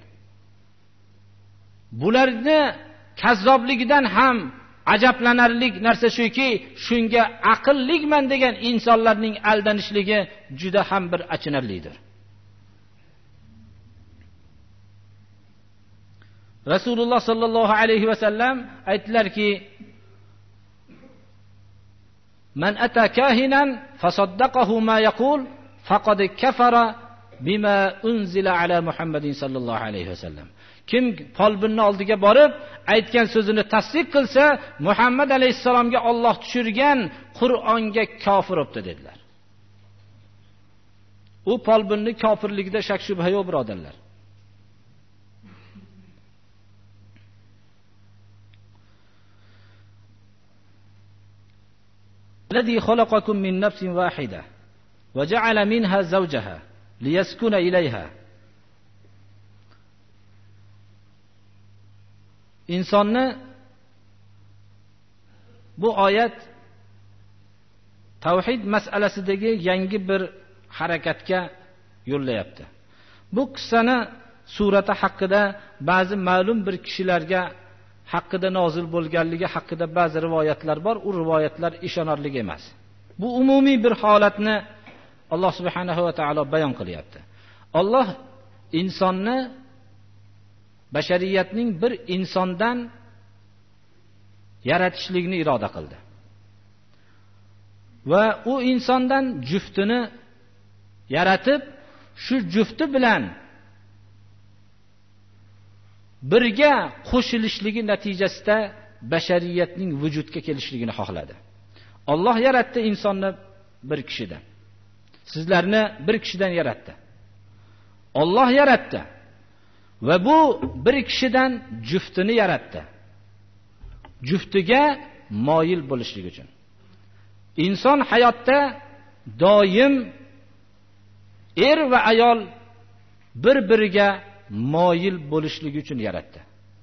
Bularni kazzobligidan ham ajablanarlik narsa shuki, shunga aqllikman degan insonlarning aldanishligi juda ham bir achinarlidir. Rasululloh sallallohu alayhi va sallam aytdilarki, Man ata kahinan fasaddaqahu ma yaqul faqad kafara bima unzila ala Muhammadin sallallohu alayhi vasallam. Kim folbinni oldiga borib aytgan so'zini tasdiq qilsa, Muhammad alayhisalomga Alloh tushirgan Qur'onga kofir bo'libdi dedilar. U folbinni kofirligida shak shubha yo'q, birodarlar. الذي خلقكم من نفس واحدة وجعل منها زوجها ليسكن إليها. insonni bu oyat tavhid masalasidagi yangi bir harakatga yo'llayapti. Bu qissani surati haqida ba'zi ma'lum bir kishilarga haqida nozil bo'lganligi haqida ba'zi rivoyatlar bor. U rivoyatlar ishonarli emas. Bu umumiy bir holatni Alloh subhanahu va taolo bayon qilyapti. Alloh insonni, bashariyatning bir insondan yaratishlikni iroda qildi. Va u insondan juftini yaratib, shu jufti bilan birga qo'shilishligi natijasida bashariyatning vujudga kelishligini xohladi. Alloh yaratdi insonni bir kishidan. Sizlarni bir kishidan yaratdi. Alloh yaratdi va bu bir kishidan juftini yaratdi. Juftiga moyil bo'lishlik uchun. Inson hayotda doim er va ayol bir-biriga moyil bo'lishligi uchun yaratdi.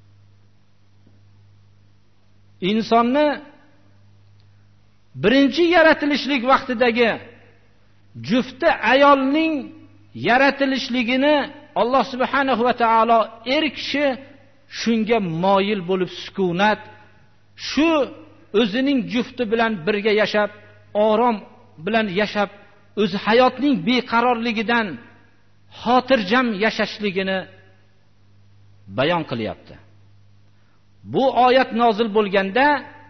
Insonni birinchi yaratilishlik vaqtidagi jufti ayolning yaratilishligini Alloh subhanahu va taolo er kishi shunga moyil bo'lib sukunat, shu o'zining jufti bilan birga yashab, orom bilan yashab, o'z hayotning beqarorligidan xotirjam yashashligini bayon qilyapti. Bu oyat nozil bo'lganda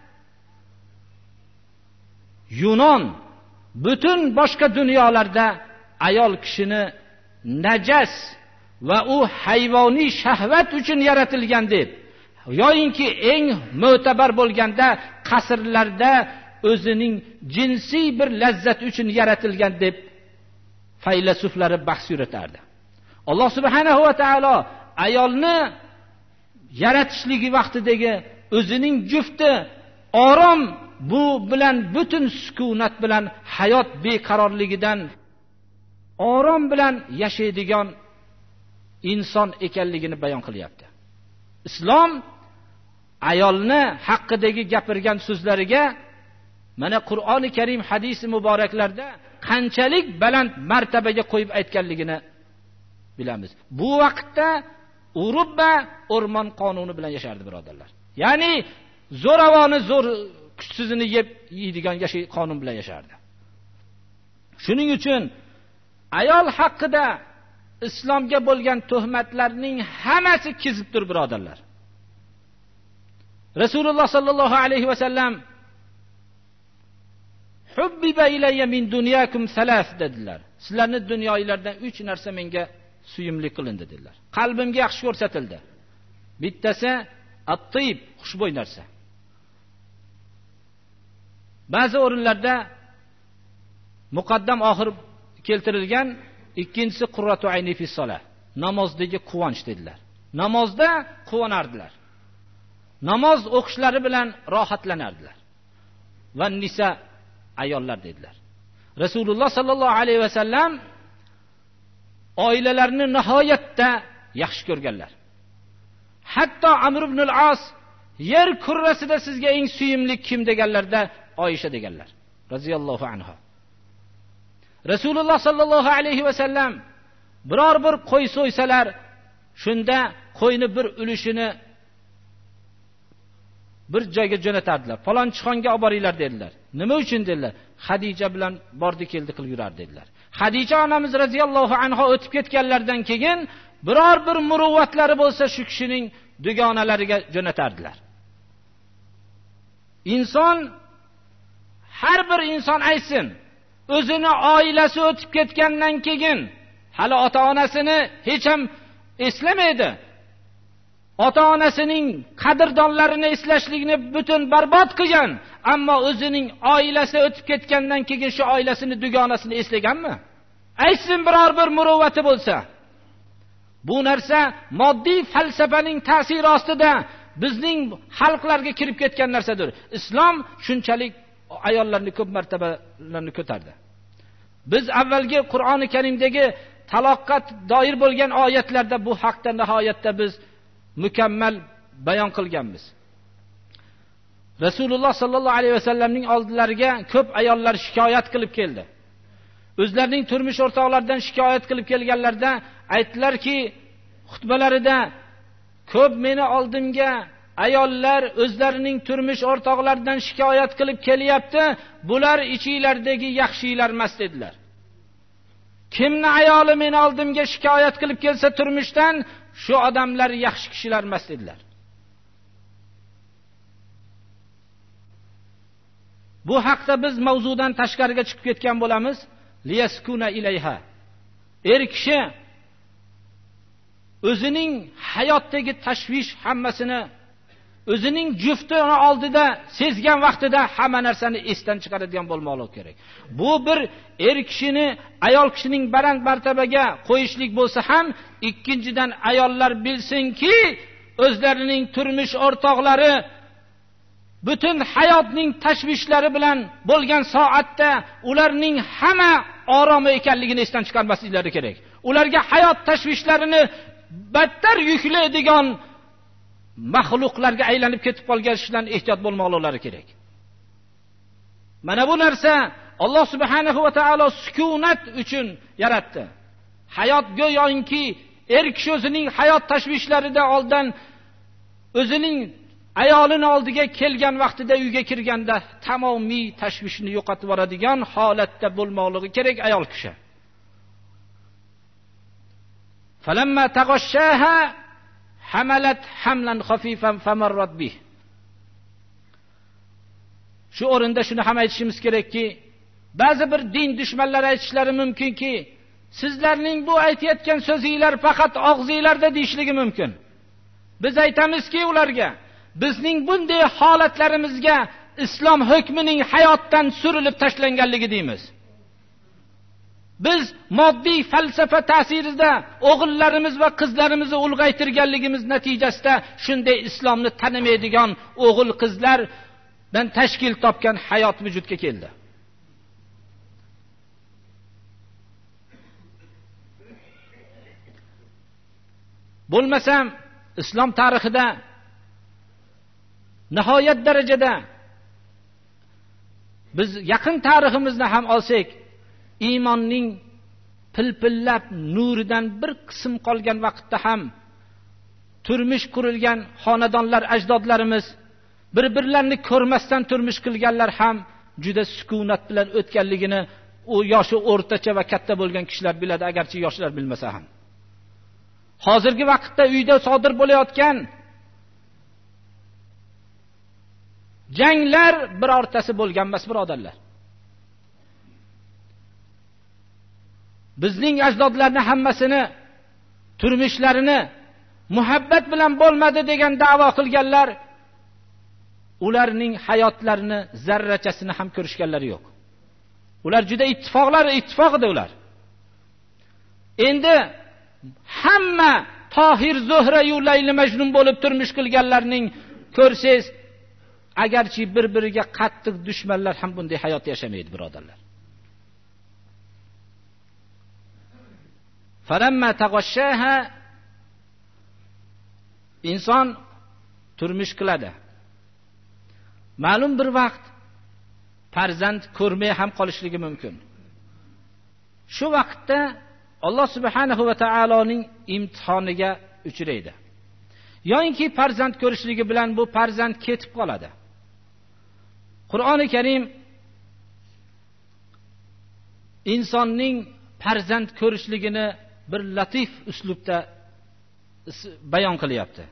Yunon butun boshqa dunyolarda ayol kishini najas va u hayvoniy shahvat uchun yaratilgan deb, yoyinki eng mo'tabar bo'lganda qasrlarda o'zining jinsiy bir lazzat uchun yaratilgan deb faylasuflari bahs yuritardi. Alloh subhanahu va taolo ayolni yaratishligi vaqtidagi o'zining jufti orom bu bilan butun sukunat bilan hayot beqarorligidan orom bilan yashaydigan inson ekanligini bayon qilyapti. Islom ayolni haqidagi gapirgan so'zlariga mana Qur'oni Karim, hadisi muboraklarda qanchalik baland martabaga qo'yib aytganligini bilamiz. Bu vaqtda Urubba o'rmon qonuni bilan yashardi, birodarlar. Ya'ni zo'ravoni zo'r kuchsizini yeb yeydigan yashay qonun bilan yashardi. Shuning uchun ayol haqida islomga bo'lgan tuhmatlarning hammasi kizibdir, birodarlar. Rasululloh sallallohu alayhi va sallam hubbiba ilayya min dunyakum salas dedilar. Sizlarning dunyoingizdan uch narsa menga suyimli qilindi dedilar. Qalbimga yaxshi ko'rsatildi. Bittasi at-tib, xushbo'y narsa. Ba'zi o'rinlarda muqaddam oxir keltirilgan, ikkinchisi qurratu ayni fi solah, namozdagi quvonch dedilar. Namozda quvonardilar. Namoz o'qishlari bilan rohatlanardilar. Va nisa, ayollar dedilar. Rasululloh sallallohu alayhi va sallam oilalarini nihoyatda yaxshi ko'rganlar. Hatto Amr ibn al-As yer kurrasida sizga eng suyimli kim deganlarda Oyisha deganlar, radhiyallohu anha. Rasululloh sallallohu alayhi va sallam biror bir qo'y so'ysalar, shunda qo'yni bir ulushini bir joyga jo'natardilar. Falonchixonga olib boringlar dedilar. Nima uchun dedilar? Xadija bilan bordi keldi qilib yurar dedilar. Xadija onamiz radhiyallohu anha o'tib ketganlardan keyin biror bir muruvvatlari bo'lsa shu kishining dugonalariga jo'natardilar. Inson, har bir inson aytsin, o'zini oilasi o'tib ketgandan keyin hali ota-onasini hech ham eslamaydi. Ota-onasining qadrdonlarini eslashlikni butun barbod qilgan, ammo o'zining oilasi o'tib ketgandan keyin shu oilasini, dugonasini eslaganmi? Aytsin biror bir muruvvati bo'lsa. Bu narsa moddiy falsafaning ta'siri ostida bizning xalqlarga kirib ketgan narsadir. Islom shunchalik ayollarni ko'p martabalarni ko'tardi. Biz avvalgi Qur'oni Karimdagi taloqqa doir bo'lgan oyatlarda bu haqda nihoyatda biz mukammal bayon qilganmiz. Rasululloh sallallohu alayhi vasallamning oldilariga ko'p ayollar shikoyat qilib keldi. O'zlarining turmush o'rtoqlaridan shikoyat qilib kelganlarda aytdilarki, xutbalarida ko'p meni oldimga ayollar o'zlarining turmush o'rtoqlaridan shikoyat qilib kelyapti. Bular ichinglardagi yaxshilar emas dedilar. Kimni ayoli meni oldimga shikoyat qilib kelsa turmushdan, shu odamlar yaxshi kishilar emas dedilar. Bu haqda biz mavzudan tashqariga chiqib ketgan bo'lamiz. Liyaskuna ilayha. Er kishi o'zining hayotdagi tashvish hammasini o'zining juftini oldida sezgan vaqtida hamma narsani esdan chiqaradigan bo'lmoqligi kerak. Bu bir er kishini ayol kishining baland martabaga qo'yishlik bo'lsa ham, ikkinchidan ayollar bilsinki, o'zlarining turmush o'rtoqlari butun hayotning tashvishlari bilan bo'lgan soatda ularning hamma oromi ekanligini esdan chiqarmasliklari kerak. Ularga hayot tashvishlarini battar yuklaydigan maxluqlarga aylanib ketib qolganlardan ehtiyot bo'lmoqlari kerak. Mana bu narsa Alloh subhanahu va taolo sukunat uchun yaratdi. Hayot go'yoki er kishi o'zining hayot tashvishlarida oldin o'zining ayolini oldiga kelgan vaqtida uyga kirganda tamomiy tashvishni yo'qotib yuboradigan holatda bo'lmoqligi kerak ayol kishi. Falamma taghashaha hamalat hamlan khafifan famarrat bih. Shu o'rinda shuni ham aytishimiz kerakki, ba'zi bir din dushmanlari aytishlari mumkinki, sizlarning bu aytayotgan so'zinglar faqat og'zingizlarda deyishligi mumkin. Biz aytamizki ularga, bizning bunday holatlarimizga islom hukmining hayotdan surilib tashlanganligi deymiz. Biz moddiy falsafa ta'sirida o'g'illarimiz va qizlarimizni ulg'aytirganligimiz natijasida shunday islomni tanimaydigan o'g'il qizlardan tashkil topgan hayot vujudga keldi. Bo'lmasam islom tarixida nihoyat darajada biz yaqin tariximizni ham olsak, iymonning pilpillab nuridan bir qism qolgan vaqtda ham turmush qurilgan xonadonlar, ajdodlarimiz bir-birlarini ko'rmasdan turmush qilganlar ham juda sukunat bilan o'tganligini u yoshi o'rtacha va katta bo'lgan kishilar biladi, agarchi yoshlar bilmasa ham. Hozirgi vaqtda uyda sodir bo'layotgan janglar birortasi bo'lgan emas, birodarlar. Bizning ajdodlarning hammasini turmushlarini muhabbat bilan bo'lmadi degan da'vo qilganlar, ularning hayotlarini zarrachasini ham ko'rishganlari yo'q. Ular juda ittifoqlar, ittifoq edi ular. Endi hamma Tohir, Zuhra, Layli, Majnun bo'lib turmush qilganlarning ko'rsangiz, agarchi bir-biriga qattiq dushmanlar ham bunday hayot yashamaydi, birodarlar. Falamma taghashaha, inson turmush qiladi. Ma'lum bir vaqt farzand ko'rmay ham qolishligi mumkin. Shu vaqtda Alloh subhanahu va taoloning imtihoniga uchraydi. Yo'inki farzand ko'rishligi bilan bu farzand ketib qoladi. Qur'oni Karim insonning farzand ko'rishligini bir latif uslubda bayon qilyapti.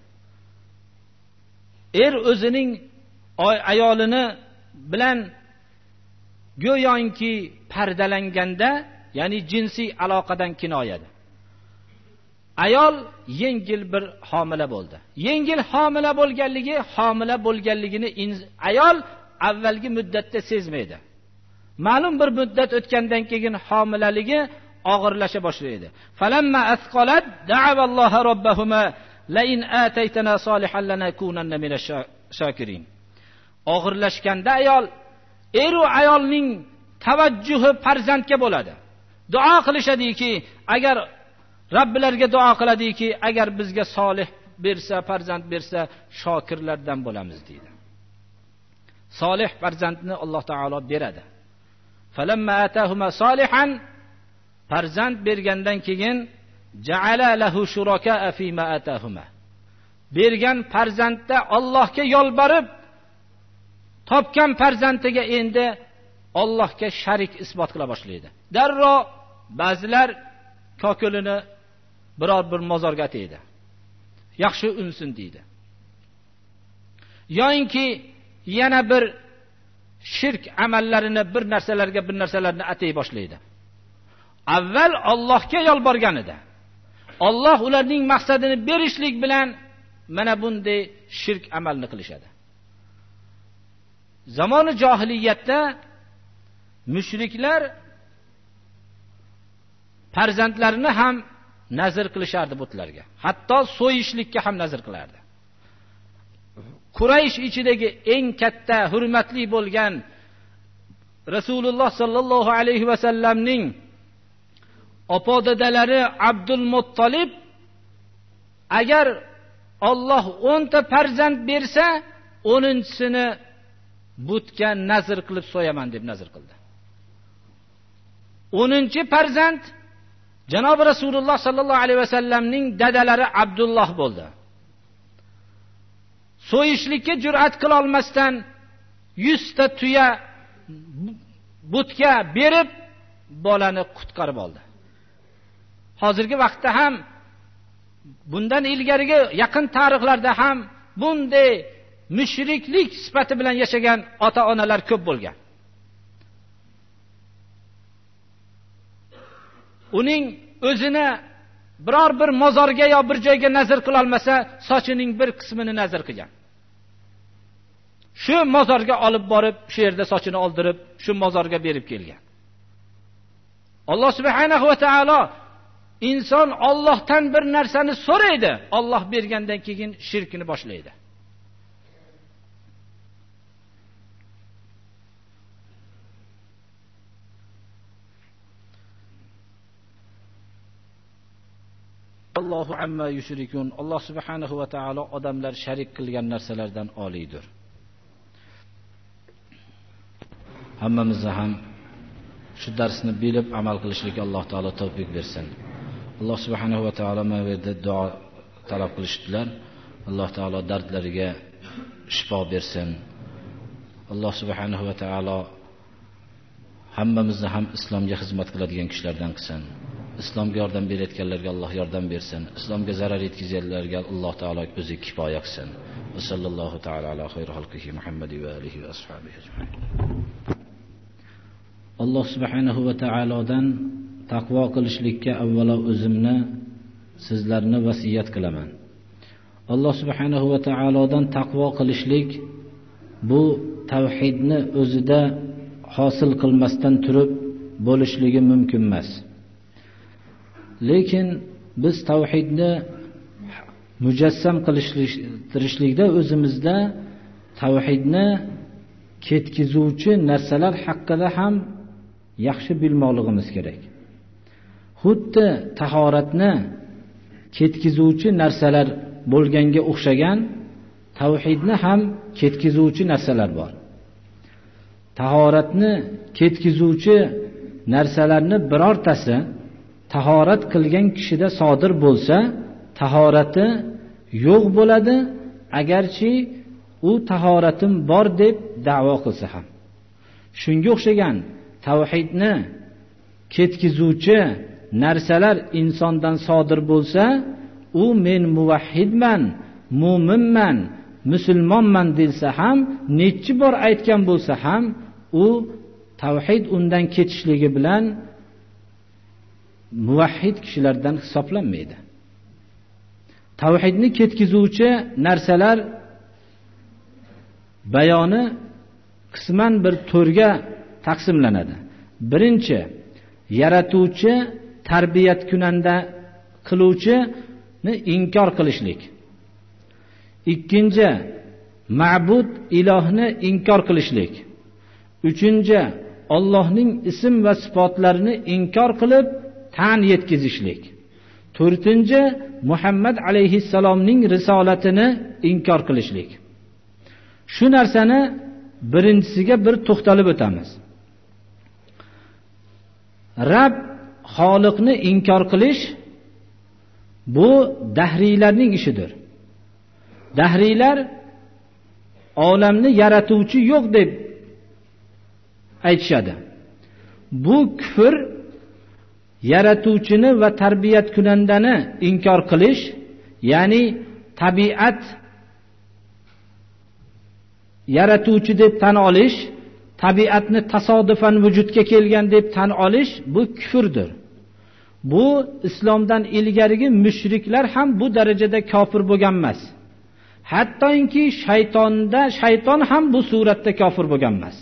Er o'zining ayolini bilan go'yoki pardalanganda, ya'ni jinsiy aloqadan kinoyadir. Ayol yengil bir homila bo'ldi. Yengil homila bo'lganligi, homila bo'lganligini ayol avvalgi muddatda sezmaydi. Ma'lum bir muddat o'tgandan keyin homilaligi og'irlasha boshlaydi. Falamma asqalat da'avalloha robbahuma la in ataytana solihan lanakunanna minash shakirin. Og'irlashganda ayol er va ayolning tavajjuhi farzandga bo'ladi. Duo qilishadiki, agar Robbilariga duo qiladiki, agar bizga solih bersa, farzand bersa, shokirlardan bo'lamiz deydi. Solih farzandni Alloh taolo beradi. Falamma atahuma solihan, farzand bergandan keyin ja'ala lahu shuraka fi ma atahuma. Bergan farzandda Allohga yolborib topgan farzandiga endi Allohga sharik isbot qila boshlaydi. Darro ba'zilar ko'kilini biror bir mozorga ataydi. Yaxshi unsin deydi. Yo'inki yana bir shirk amallarini, bir narsalarga bir narsalarni atay boshlaydi. Avval Allohga yolborganida Alloh ularning maqsadini berishlik bilan mana bunday shirk amalni qilishadi. Zamoni jahiliyatda mushriklar farzandlarini ham nazr qilishardi butlarga. Hatto so'yishlikka ham nazr qilardi. Quraysh ichidagi eng katta hurmatli bo'lgan Rasululloh sallallohu alayhi va sallamning opodadalari Abdul Muttolib agar Alloh o'nta farzand bersa, o'ninchisini butga nazr qilib so'yaman deb nazr qildi. o'ninchi farzand Janob Rasululloh sallallohu alayhi va sallamning dadalari Abdulloh bo'ldi. So'yishlikka jur'at qila olmasdan yuz ta tuya butga berib bolani qutqarib oldi. Hozirgi vaqtda ham bundan ilgarigi yaqin tarixlarda ham bunday mushriklik sifati bilan yashagan ota-onalar ko'p bo'lgan. Uning o'zini biror bir mozorga yo bir joyga nazr qila olmasa, sochining bir qismini nazr qilgan. Shu mozorga olib borib, shu yerda sochini oldirib, shu mozorga berib kelgan. Alloh subhanahu va taolo inson Allohdan bir narsani so'raydi, Alloh bergandan keyin shirkni boshlaydi. Allohu amma yushrikun. Alloh subhanahu va taolo odamlar sharik qilgan narsalardan oliydir. Hammamizga ham shu darsni bilib amal qilishlikka Alloh taolo tavfiq bersin. Alloh subhanahu va taolo mana bu yerda duo talab qilishdilar. Alloh taolo dardlariga shifo bersin. Alloh subhanahu va taolo hammamizni ham islomga xizmat qiladigan kishilardan qilsin. Islomga yordam berayotganlarga Alloh yordam bersin. Islomga zarar yetkazganlarga Alloh taolo o'zi kifoya qilsin. Va sallallohu taala ala xayri xalqihi Muhammad va alihi va ashabihi ajmain. Alloh subhanahu va taolodan taqvo qilishlikka avvalo o'zimni, sizlarni vasiyat qilaman. Alloh subhanahu va taolodan taqvo qilishlik bu tavhidni o'zida hosil qilmasdan turib bo'lishligi mumkin emas. Lekin biz tavhidni mujassam qilishlikda o'zimizda tavhidni ketkizuvchi narsalar haqida ham yaxshi bilmoqligimiz kerak. Xuddi tahoratni ketkizuvchi narsalar bo'lganga o'xshagan tavhidni ham ketkizuvchi narsalar bor. Tahoratni ketkizuvchi narsalarni birortasi tahorat qilgan kishida sodir bo'lsa, tahorati yo'q bo'ladi, agarchi u tahoratim bor deb da'vo qilsa ham. Shunga o'xshagan tavhidni ketkizuvchi narsalar insondan sodir bo'lsa, u men muvahhidman, mu'minman, musulmonman dilsa ham, nechi bor aytgan bo'lsa ham, u tavhid undan ketishligi bilan muvahhid kishilardan hisoblanmaydi. Tavhidni ketkizuvchi narsalar bayoni qisman bir to'rga taqsimlanadi. Birinchi, yaratuvchi, tarbiyat kunanda qiluvchini inkor qilishlik. Ikkinchi, ma'bud, ilohni inkor qilishlik. Uchinchi, Allohning ism va sifatlarini inkor qilib tan yetkazishlik. To'rtinchi, Muhammad alayhissalomning risolatini inkor qilishlik. Shu narsani birinchisiga bir to'xtalib o'tamiz. Rabb, Xoliqni inkor qilish bu dahriylarning ishidir. Dahriylar olamni yaratuvchi yo'q deb aytishadi. Bu kufr yaratuvchini va tarbiyat kunandani inkor qilish, ya'ni tabiat yaratuvchi deb tan olish, tabiatni tasodifan vujudga kelgan deb tan olish bu kufrdir. Bu islomdan ilgarigi mushriklar ham bu darajada kofir bo'lgan emas. Hattoki shaytonda shayton ham bu suratda kofir bo'lgan emas.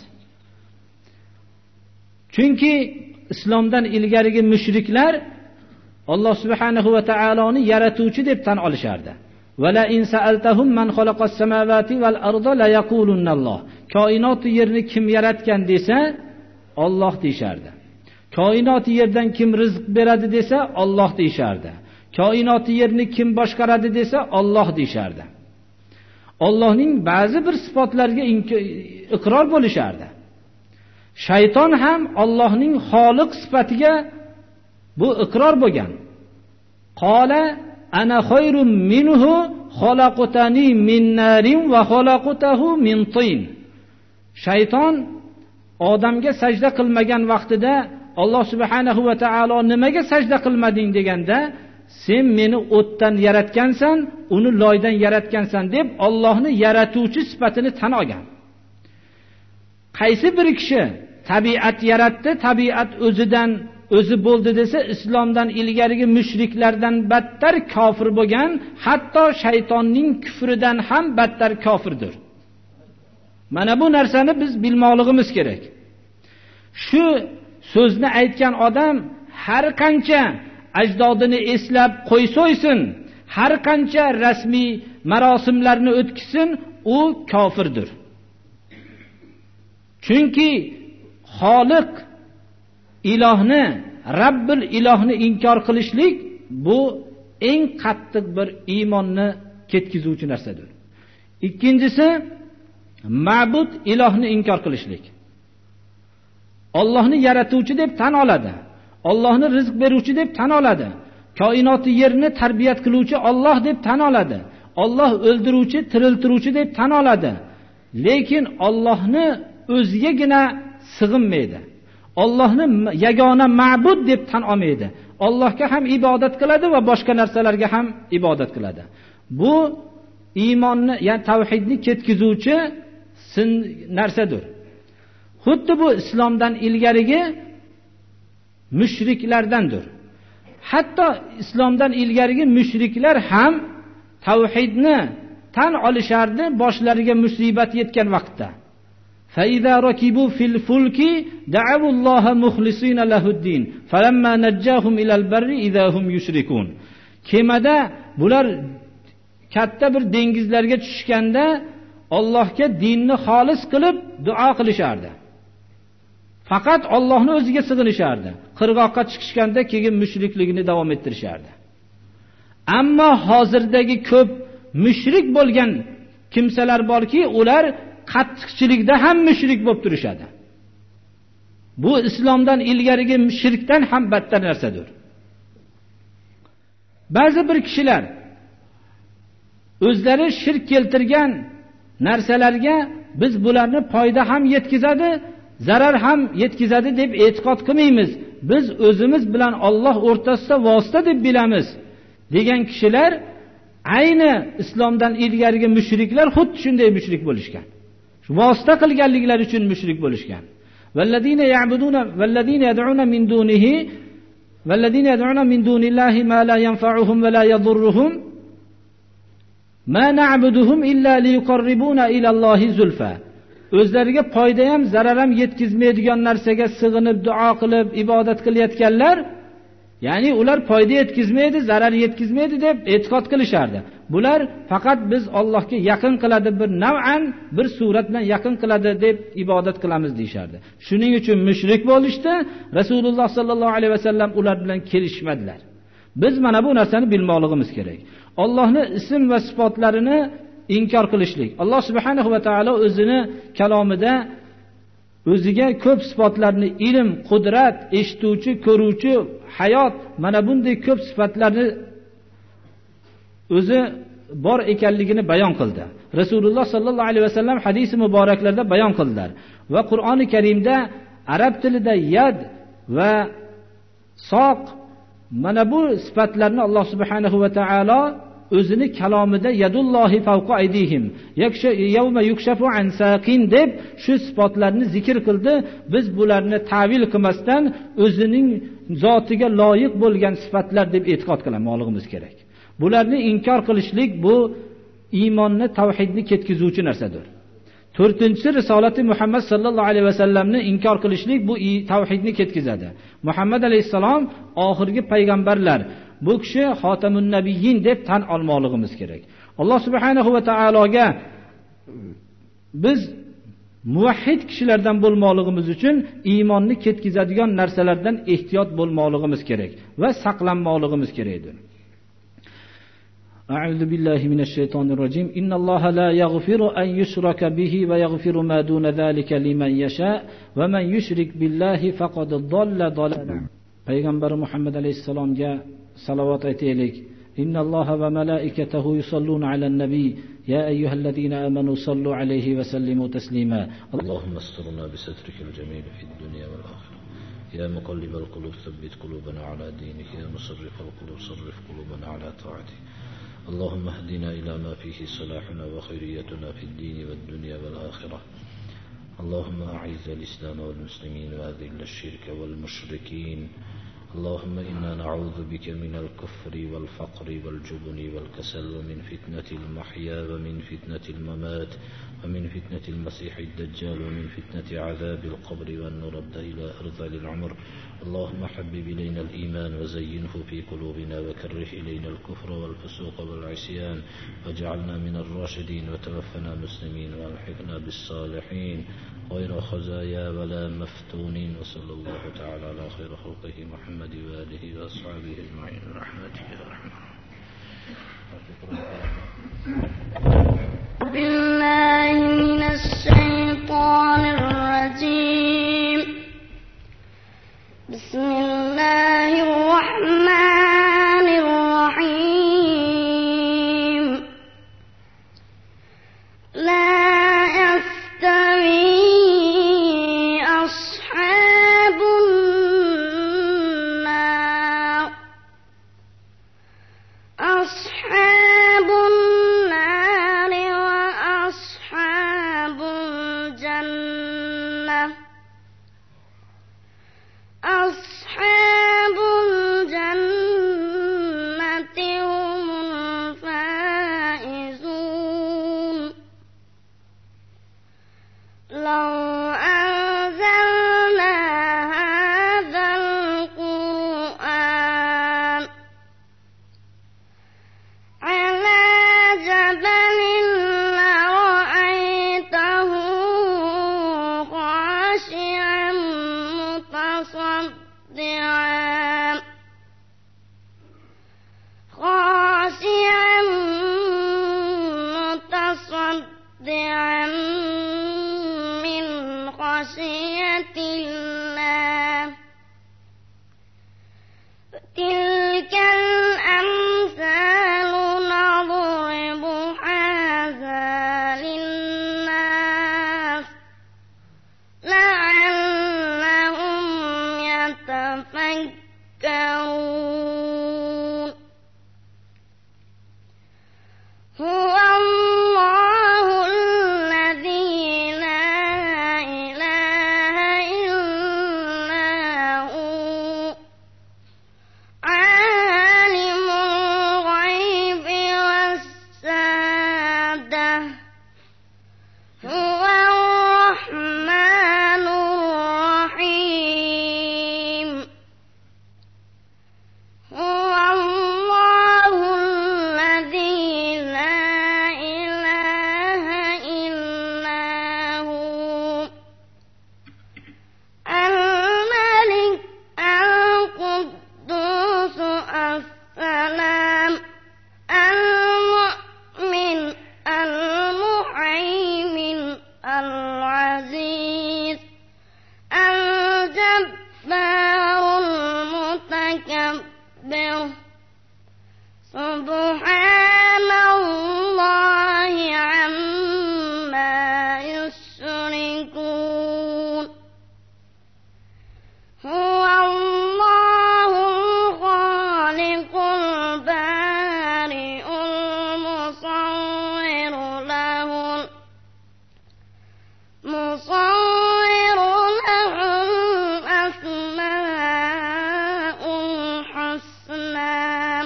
Chunki islomdan ilgarigi mushriklar Alloh subhanahu va taoloni yaratuvchi deb tan olishardi. Wala in sa'altahum man khalaqas samawati wal arda la yaqulunalloh. Koinot yerni kim yaratgan desa, Alloh deyishardi. Koinot yerdan kim rizq beradi desa, Alloh deyishardi. Koinot yerni kim boshqaradi desa, Alloh deyishardi. Allohning ba'zi bir sifatlariga iqror bo'lishardi. Shayton ham Allohning xoliq sifatiga bu iqror bo'lgan. Qala ana xayrun minhu xalaqtani min narin va xalaqtahu min tin. Shayton odamga sajda qilmagan vaqtida Alloh subhanahu va taolo nimaga sajda qilmading deganda, sen meni o'tdan yaratgansan, uni loydan yaratgansan deb Allohni yaratuvchi sifatini tan olgan. Qaysi bir kishi tabiat yaratdi, tabiat o'zidan o'zi bo'ldi desa, islomdan ilgarigi mushriklardan battar kofir bo'lgan, hatto shaytonning kufridan ham battar kofirdir. Mana bu narsani biz bilmoqligimiz kerak. Shu so'zni aytgan odam har qancha ajdodini eslab qo'ysoysin, har qancha rasmiy marosimlarni o'tkazsin, u kofirdir. Chunki Xoliq ilohni, Rabbil ilohni inkor qilishlik bu eng qattiq bir iymonni ketkizuvchi narsadir. Ikkinchisi, ma'bud ilohni inkor qilishlik. Allohni yaratuvchi deb tan oladi. Allohni rizq beruvchi deb tan oladi. Koinotni yerni tarbiyat qiluvchi Alloh deb tan oladi. Alloh o'ldiruvchi, tiriltiruvchi deb tan oladi. Lekin Allohni o'zigagina sig'inmaydi. Allohni yagona ma'bud deb tan olmaydi. Allohga ham ibodat qiladi va boshqa narsalarga ham ibodat qiladi. Bu iymonni, ya'ni tavhidni ketkizuvchi narsadir. Xuddi bu islomdan ilgarigi mushriklardandir. Hatto islomdan ilgarigi mushriklar ham tavhidni tan olishardi boshlariga musibat yetgan vaqtda. فَإِذَا رَكِبُوا فِي الْفُلْكِ دَعَوُا اللَّهَ مُخْلِصِينَ لَهُ الدِّينَ فَلَمَّا نَجَّاهُمْ إِلَى الْبَرِّ إِذَا هُمْ يُشْرِكُونَ. Kemada bular katta bir dengizlarga tushganda Allohga dinni xolis qilib duo qilishardi. Faqat Allohni o'ziga sig'inishardi. Qirg'oqqa chiqishganda keyin mushrikligini davom ettirishardi. Ammo hozirdagi ko'p mushrik bo'lgan kimsalar borki, ular qattiqchilikda ham mushrik bo'lib turishadi. Bu islomdan ilgarigi shirkdan ham battar narsadir. Ba'zi bir kishilar o'zlari shirk keltirgan narsalarga biz bularni foyda ham yetkazadi, zarar ham yetkazadi deb e'tiqod qilmaymiz. Biz o'zimiz bilan Alloh o'rtasida vosita deb bilamiz degan kishilar ayni islomdan ilgarigi mushriklar xuddi shunday mushrik bo'lishgan. Vosita qilganliklari uchun mushrik bo'lishgan. Vallazina ya'buduna vallazina yad'una min dunihi vallazina yad'una min dunillahi ma la yanfa'uhum va la yadhurruhum ma na'buduhum illa liyuqarribuna ila Allohi zulfa. O'zlariga foyda ham, zarar ham yetkazmaydigan narsaga sig'inib duo qilib ibodat qilayotganlar Ya'ni ular foyda yetkazmaydi, zarar yetkazmaydi deb e'tiqod qilishardi. Bular faqat biz Allohga yaqin qiladi, bir nav'an bir surat bilan yaqin qiladi deb ibodat qilamiz deyshardi. Shuning uchun mushrik bo'lishdi. Rasululloh sallallohu alayhi vasallam ular bilan kelishmadilar. Biz mana bu narsani bilmoqligimiz kerak. Allohning ism va sifatlarini inkor qilishlik. Alloh subhanahu va taolo o'zini kalomida o'ziga ko'p sifatlarni, ilm, qudrat, eshituvchi, ko'ruvchi, hayot, mana bunday ko'p sifatlarni o'zi bor ekanligini bayon qildi. Rasululloh sallallohu alayhi vasallam hadis muboraklarda bayon qildilar va Qur'oni Karimda arab tilida yad va soq, mana bu sifatlarni Alloh subhanahu va taolo o'zini kalomida yadullohi favqa aydihim yawma yukshafu an saqin deb shu sifatlarni zikr qildi. Biz bularni ta'vil qilmasdan o'zining zotiga loyiq bo'lgan sifatlar deb e'tiqod qilmoqligimiz kerak. Bularni inkor qilishlik bu iymonni, tavhidni ketkizuvchi narsadir. to'rtinchisi risolati Muhammad sallallohu alayhi vasallamni inkor qilishlik bu tavhidni ketkizadi. Muhammad alayhisalom oxirgi payg'ambarlar, bu kishi xotamun nabiyyin deb tan olmoqligimiz kerak. Alloh subhanahu va taologa biz muvahhid kishilardan bo'lmoqligimiz uchun iymonni ketkizadigan narsalardan ehtiyot bo'lmoqligimiz kerak va saqlanmoqligimiz kerakdir. أعوذ بالله من الشيطان الرجيم إن الله لا يغفر أن يشرك به ويغفر ما دون ذلك لمن يشاء ومن يشرك بالله فقد ضل ضلالا. Payg'ambar Muhammad alayhisalomga salovat aytaylik. Inna Alloha va malaikatahu yusalluna alan nabiy ya ayyuhalladhina amanu sallu alayhi wa sallimu taslima. Allahumma asturna bi satrikal jamil fid dunya wal akhirah. Ya muqallibal qulub thabbit qulubana ala dinik ya musarrifal qulub sarrif qulubana ala ta'atik. اللهم اهدنا إلى ما فيه صلاحنا وخيريتنا في الدين والدنيا والآخرة. اللهم أعز الإسلام والمسلمين وأذل الشرك والمشركين. اللهم إنا نعوذ بك من الكفر والفقر والجبن والكسل ومن فتنة المحيا ومن فتنة الممات ومن فتنة المسيح الدجال ومن فتنة عذاب القبر وأن نرد إلى أرذل العمر. اللهم حبب إلينا الإيمان وزينه في قلوبنا وكره إلينا الكفر والفسوق والعصيان واجعلنا من الراشدين وتوفنا مسلمين والحقنا بالصالحين غير خزايا ولا مفتونين. وصلى الله تعالى على خير خلقه محمد وآله وأصحابه أجمعين برحمتك يا رحمن. بالله من الشيطان الرجيم. بسم الله الرحمن الرحيم. لا يستوي أصحاب النار أصحاب النار وأصحاب الجنة أصحاب يبصره سبحان الله عما يشركون هو الله الخالق البارئ المصور له مصور له الأسماء الحسنى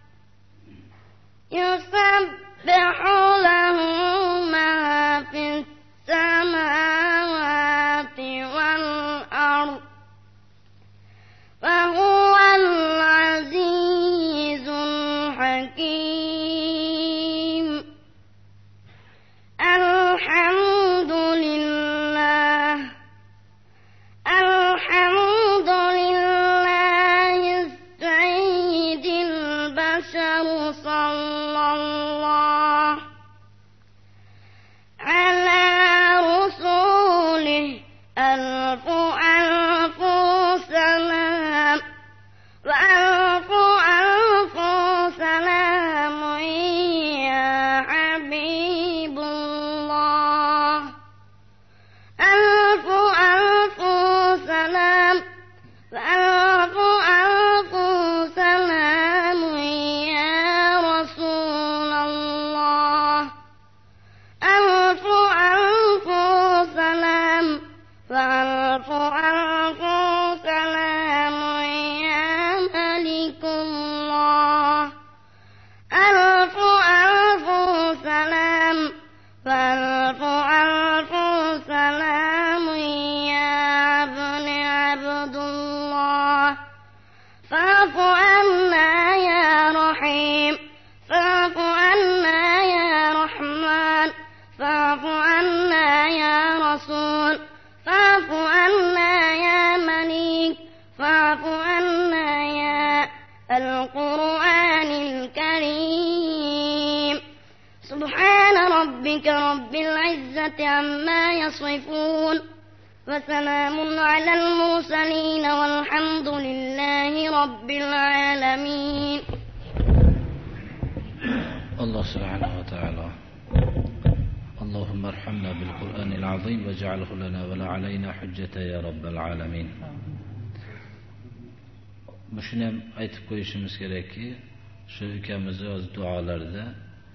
يسبح له ما في السماوات والأرض وهو العزيز الحكيم الحمد لله الحمد لله السيد البشر صلى الله على رسوله ألف ألف سلام وألف ألف سلام يا حبيب الله ألف ألف سلام وألف ألف سلام يا رسول الله ألف ألف سلام وألف ألف سلام يا ملك الله ألف ألف سلام وألف ألف سلام يا ابن عبد الله فاعف عنا يا رحيم فاعف عنا يا رحمن فاعف عنا يا رسول فاعف عنا يا مليك فاعف عنا يا القرآن الكريم سبحان ربك رب العزة عما يصفون وسلام على المرسلين والحمد لله رب العالمين. الله سبحانه وتعالى اللهم ارحمنا بالقرآن العظيم واجعله لنا ولا علينا حجة يا رب العالمين. Shuni ham aytib qo'yishimiz kerakki, shu ukamizni o'z duolarida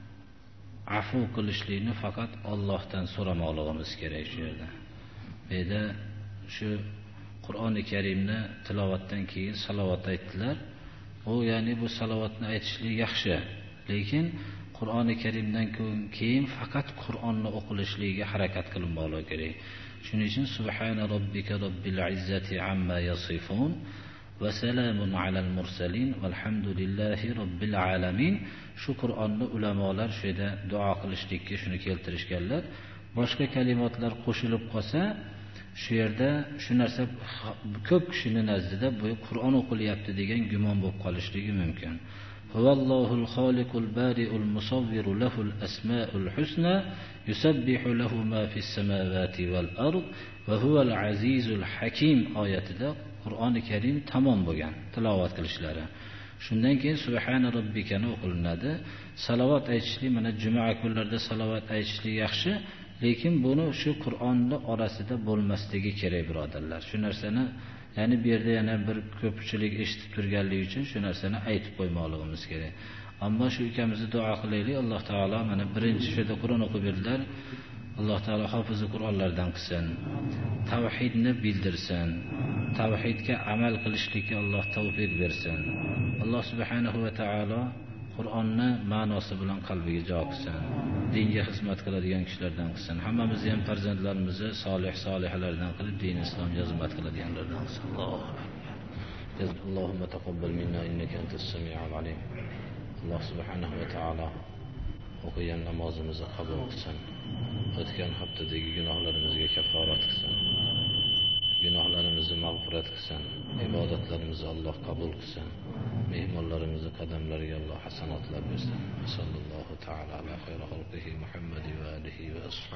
afu qilishlikni faqat Allohdan so'ramoqligimiz kerak shu yerda. Bu yerda shu Qur'oni Karimni tilovatdan keyin salovat aytdilar. U ya'ni bu salovatni aytishlik yaxshi, lekin Qur'oni Karimdan keyin faqat Qur'onni o'qilishligiga harakat qilinmoqligi kerak. Shuning uchun subhana robbika robbil izzati amma yasifun va salamun alal mursalin valhamdulillahi robbil alamin. Shu Qur'onni ulamolar shu yerda duo qilishlikka shuni keltirishganlar. Boshqa kalimatlar qo'shilib qolsa, shu yerda shu narsa ko'p kishining nazdida bu Qur'on o'qilyapti degan gumon bo'lib qolishligi mumkin. Huvallohul xoliqul bari'ul musawwiru lahul asmaul husna yusabbihu lahu ma fis samawati val ard va huval azizul hakim oyatida Qur'oni Karim tamom bo'lgan tilovat qilishlari. Shundan keyin subhana robbikani o'qilinadi. Salovat aytishlik, mana juma kunlarida salovat aytishlik yaxshi, lekin buni shu Qur'onni orasida bo'lmasligi kerak birodarlar. Shu narsani, ya'ni bu yerda yana bir ko'pchilik eshitib turganligi uchun shu narsani aytib qo'ymoqligimiz kerak. Ammo shu ukamizni duo qilaylik. Alloh taolo mana birinchi shu yerda Qur'on o'qib berdilar. Alloh taolo hofizi Qur'onlardan qilsin. Tavhidni bildirsin. Tavhidga amal qilishlikka Alloh tavfiq bersin. Alloh subhanahu va taolo Qur'onni ma'nosi bilan qalbiga jo qilsin. Dinga xizmat qiladigan kishilardan qilsin. Hammamizni ham farzandlarimizni solih solihlardan qilib din islomga xizmat qiladiganlardan qilsin. Alloh Allohumma taqabbal minna innaka antas samiul alim. Alloh subhanahu va taolo o'qigan namozimizni qabul qilsin. O'tgan haftadagi gunohlarimizga kafforat qilsin. Gunohlarimizni mag'firat qilsin. Ibodatlarimizni Alloh qabul qilsin. Mehmonlarimizni qadamlariga Alloh hasanotlar bersin. Sallallohu ta'ala ala xayri xalqihi Muhammad va alihi va